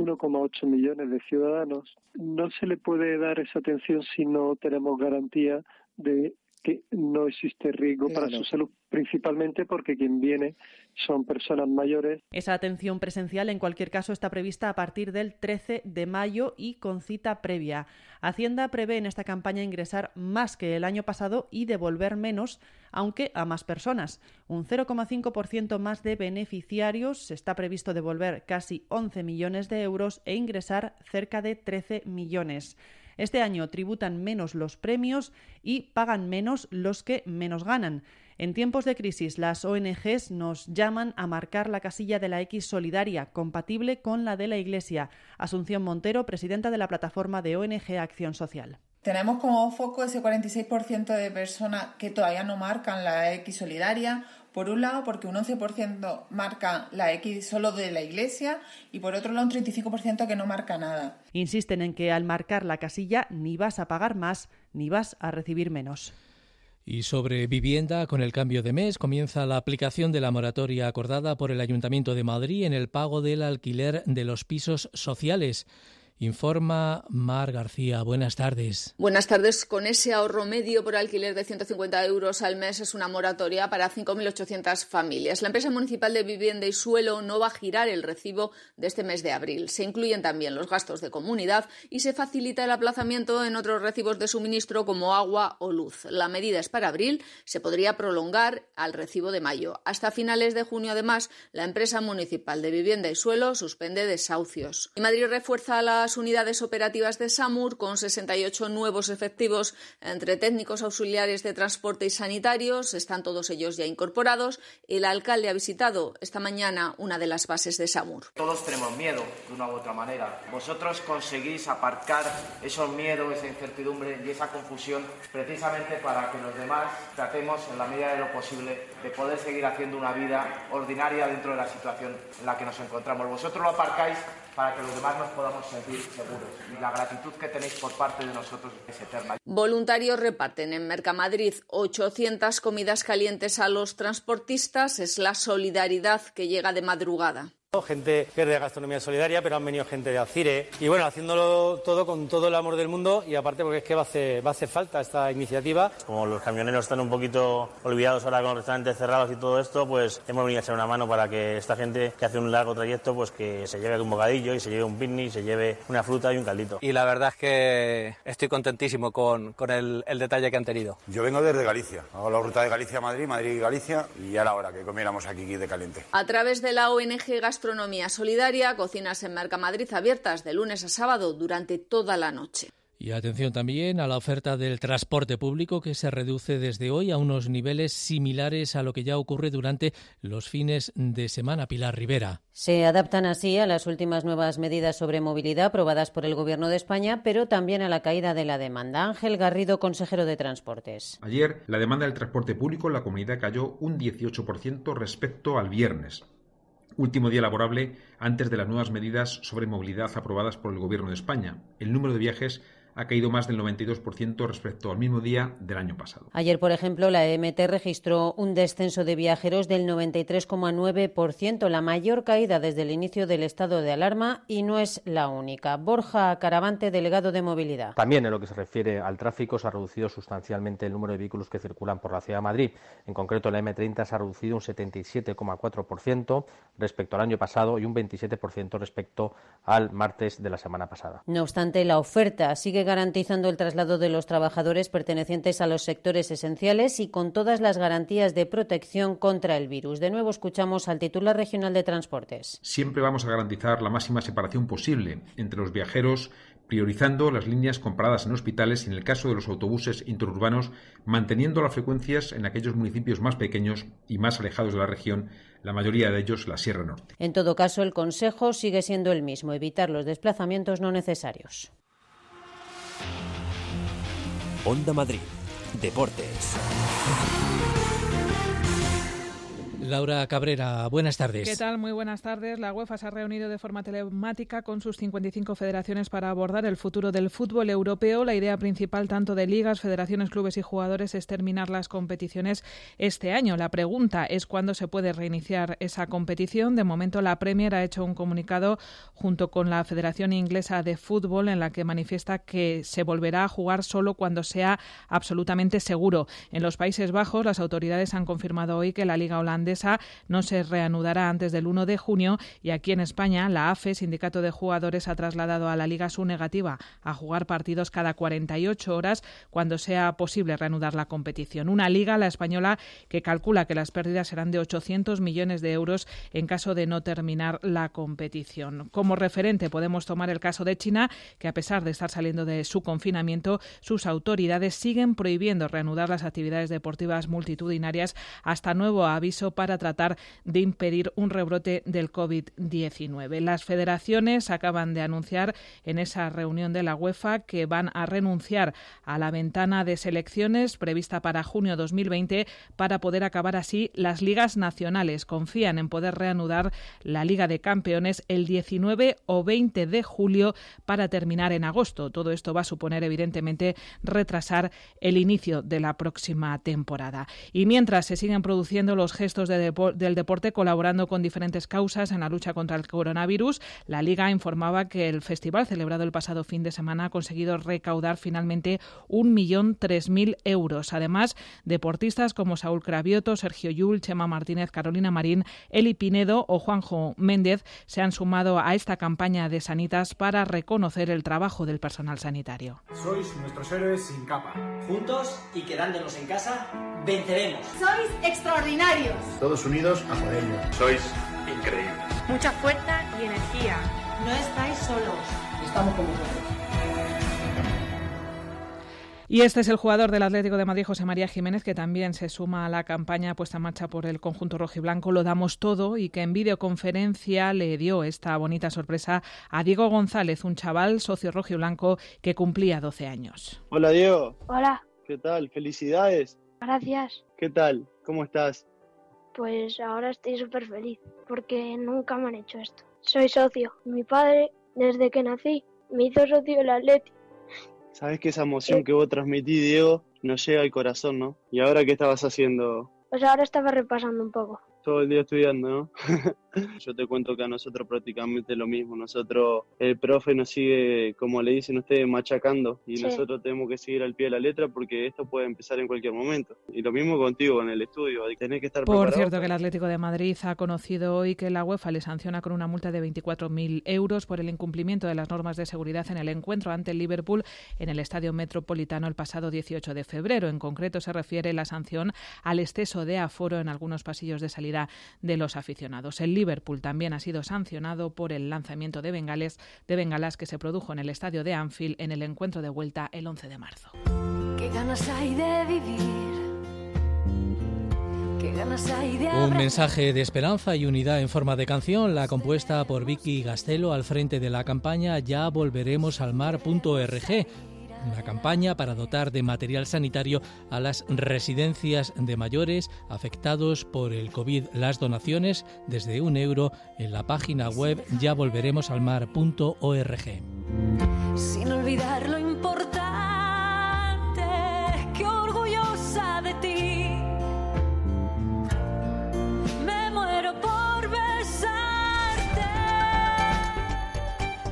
1,8 millones de ciudadanos. No se le puede dar esa atención si no tenemos garantía de que no existe riesgo para su salud, principalmente porque quien viene son personas mayores. Esa atención presencial, en cualquier caso, está prevista a partir del 13 de mayo y con cita previa. Hacienda prevé en esta campaña ingresar más que el año pasado y devolver menos, aunque a más personas. Un 0,5% más de beneficiarios. Está previsto devolver casi 11 millones de euros e ingresar cerca de 13 millones. Este año tributan menos los premios y pagan menos los que menos ganan. En tiempos de crisis, las ONGs nos llaman a marcar la casilla de la X solidaria, compatible con la de la Iglesia. Asunción Montero, presidenta de la plataforma de ONG Acción Social. Tenemos como foco ese 46% de personas que todavía no marcan la X solidaria. Por un lado, porque un 11% marca la X solo de la Iglesia y por otro lado un 35% que no marca nada. Insisten en que al marcar la casilla ni vas a pagar más ni vas a recibir menos. Y sobre vivienda, con el cambio de mes, comienza la aplicación de la moratoria acordada por el Ayuntamiento de Madrid en el pago del alquiler de los pisos sociales. Informa Mar García. Buenas tardes. Buenas tardes. Con ese ahorro medio por alquiler de 150 euros al mes es una moratoria para 5.800 familias. La empresa municipal de vivienda y suelo no va a girar el recibo de este mes de abril. Se incluyen también los gastos de comunidad y se facilita el aplazamiento en otros recibos de suministro como agua o luz. La medida es para abril, se podría prolongar al recibo de mayo. Hasta finales de junio, además, la empresa municipal de vivienda y suelo suspende desahucios. Y Madrid refuerza las unidades operativas de SAMUR con 68 nuevos efectivos entre técnicos auxiliares de transporte y sanitarios. Están todos ellos ya incorporados. El alcalde ha visitado esta mañana una de las bases de SAMUR. Todos tenemos miedo de una u otra manera. Vosotros conseguís aparcar esos miedos, esa incertidumbre y esa confusión precisamente para que los demás tratemos en la medida de lo posible de poder seguir haciendo una vida ordinaria dentro de la situación en la que nos encontramos. Vosotros lo aparcáis para que los demás nos podamos sentir seguros. Y la gratitud que tenéis por parte de nosotros es eterna. Voluntarios reparten en Mercamadrid 800 comidas calientes a los transportistas. Es la solidaridad que llega de madrugada. Gente que es de gastronomía solidaria, pero han venido gente de Alcire. Y bueno, haciéndolo todo con todo el amor del mundo y aparte porque es que va a hacer falta esta iniciativa. Como los camioneros están un poquito olvidados ahora con los restaurantes cerrados y todo esto, pues hemos venido a echar una mano para que esta gente que hace un largo trayecto, pues que se lleve un bocadillo y se lleve un picnic, se lleve una fruta y un caldito. Y la verdad es que estoy contentísimo con el detalle que han tenido. Yo vengo desde Galicia, hago la ruta de Galicia a Madrid, Madrid y Galicia, y ya era hora que comiéramos aquí de caliente. A través de la ONG Gastronomía Solidaria, cocinas en Mercamadrid abiertas de lunes a sábado durante toda la noche. Y atención también a la oferta del transporte público, que se reduce desde hoy a unos niveles similares a lo que ya ocurre durante los fines de semana. Pilar Rivera. Se adaptan así a las últimas nuevas medidas sobre movilidad aprobadas por el Gobierno de España, pero también a la caída de la demanda. Ángel Garrido, consejero de Transportes. Ayer, la demanda del transporte público en la comunidad cayó un 18% respecto al viernes, último día laborable antes de las nuevas medidas sobre movilidad aprobadas por el Gobierno de España. El número de viajes ha caído más del 92% respecto al mismo día del año pasado. Ayer, por ejemplo, la EMT registró un descenso de viajeros del 93,9%, la mayor caída desde el inicio del estado de alarma, y no es la única. Borja Caravante, delegado de Movilidad. También en lo que se refiere al tráfico se ha reducido sustancialmente el número de vehículos que circulan por la ciudad de Madrid. En concreto, la M30 se ha reducido un 77,4% respecto al año pasado y un 27% respecto al martes de la semana pasada. No obstante, la oferta sigue garantizando el traslado de los trabajadores pertenecientes a los sectores esenciales y con todas las garantías de protección contra el virus. De nuevo escuchamos al titular regional de Transportes. Siempre vamos a garantizar la máxima separación posible entre los viajeros, priorizando las líneas comparadas en hospitales y, en el caso de los autobuses interurbanos, manteniendo las frecuencias en aquellos municipios más pequeños y más alejados de la región, la mayoría de ellos la Sierra Norte. En todo caso, el consejo sigue siendo el mismo: evitar los desplazamientos no necesarios. Onda Madrid, Deportes. Laura Cabrera, buenas tardes. ¿Qué tal? Muy buenas tardes. La UEFA se ha reunido de forma telemática con sus 55 federaciones para abordar el futuro del fútbol europeo. La idea principal tanto de ligas, federaciones, clubes y jugadores es terminar las competiciones este año. La pregunta es cuándo se puede reiniciar esa competición. De momento, la Premier ha hecho un comunicado junto con la Federación Inglesa de Fútbol en la que manifiesta que se volverá a jugar solo cuando sea absolutamente seguro. En los Países Bajos, las autoridades han confirmado hoy que la Liga holandesa no se reanudará antes del 1 de junio y aquí en España la AFE, Sindicato de Jugadores, ha trasladado a la Liga su negativa a jugar partidos cada 48 horas cuando sea posible reanudar la competición. Una liga, la española, que calcula que las pérdidas serán de 800 millones de euros en caso de no terminar la competición. Como referente podemos tomar el caso de China, que a pesar de estar saliendo de su confinamiento, sus autoridades siguen prohibiendo reanudar las actividades deportivas multitudinarias hasta nuevo aviso para tratar de impedir un rebrote del COVID-19. Las federaciones acaban de anunciar en esa reunión de la UEFA que van a renunciar a la ventana de selecciones prevista para junio 2020 para poder acabar así las ligas nacionales. Confían en poder reanudar la Liga de Campeones el 19 o 20 de julio para terminar en agosto. Todo esto va a suponer, evidentemente, retrasar el inicio de la próxima temporada. Y mientras se siguen produciendo los gestos del deporte colaborando con diferentes causas en la lucha contra el coronavirus, la Liga informaba que el festival celebrado el pasado fin de semana ha conseguido recaudar finalmente 1.003.000 euros. Además, deportistas como Saúl Cravioto, Sergio Llull, Chema Martínez, Carolina Marín, Eli Pinedo o Juanjo Méndez se han sumado a esta campaña de Sanitas para reconocer el trabajo del personal sanitario. Sois nuestros héroes sin capa. Juntos y quedándonos en casa, venceremos. Sois extraordinarios. Todos unidos a por ello. Sois increíbles. Mucha fuerza y energía. No estáis solos. Estamos con vosotros. Y este es el jugador del Atlético de Madrid, José María Jiménez, que también se suma a la campaña puesta en marcha por el conjunto rojiblanco Lo Damos Todo, y que en videoconferencia le dio esta bonita sorpresa a Diego González, un chaval socio rojiblanco que cumplía 12 años. Hola, Diego. Hola. ¿Qué tal? Felicidades. Gracias. ¿Qué tal? ¿Cómo estás? Pues ahora estoy súper feliz porque nunca me han hecho esto. Soy socio. Mi padre, desde que nací, me hizo socio del Atleti. Sabes que esa emoción que vos transmitís, Diego, nos llega al corazón, ¿no? ¿Y ahora qué estabas haciendo? Pues ahora estaba repasando un poco. Todo el día estudiando, ¿no? Yo te cuento que a nosotros prácticamente lo mismo. Nosotros, el profe nos sigue, como le dicen ustedes, machacando y nosotros tenemos que seguir al pie de la letra porque esto puede empezar en cualquier momento. Y lo mismo contigo en el estudio, tenés que estar preparado. Por cierto, que el Atlético de Madrid ha conocido hoy que la UEFA le sanciona con una multa de 24.000 euros por el incumplimiento de las normas de seguridad en el encuentro ante el Liverpool en el Estadio Metropolitano el pasado 18 de febrero. En concreto se refiere la sanción al exceso de aforo en algunos pasillos de salida de los aficionados. El Liverpool también ha sido sancionado por el lanzamiento de bengalas que se produjo en el estadio de Anfield en el encuentro de vuelta el 11 de marzo. ¿Qué ganas hay de vivir? ¿Qué ganas hay de Un mensaje de esperanza y unidad en forma de canción, la compuesta por Vicky Gastelo al frente de la campaña Ya volveremos al mar.org. Una campaña para dotar de material sanitario a las residencias de mayores afectados por el COVID. Las donaciones desde €1 en la página web yavolveremosalmar.org. Sin olvidar lo importante.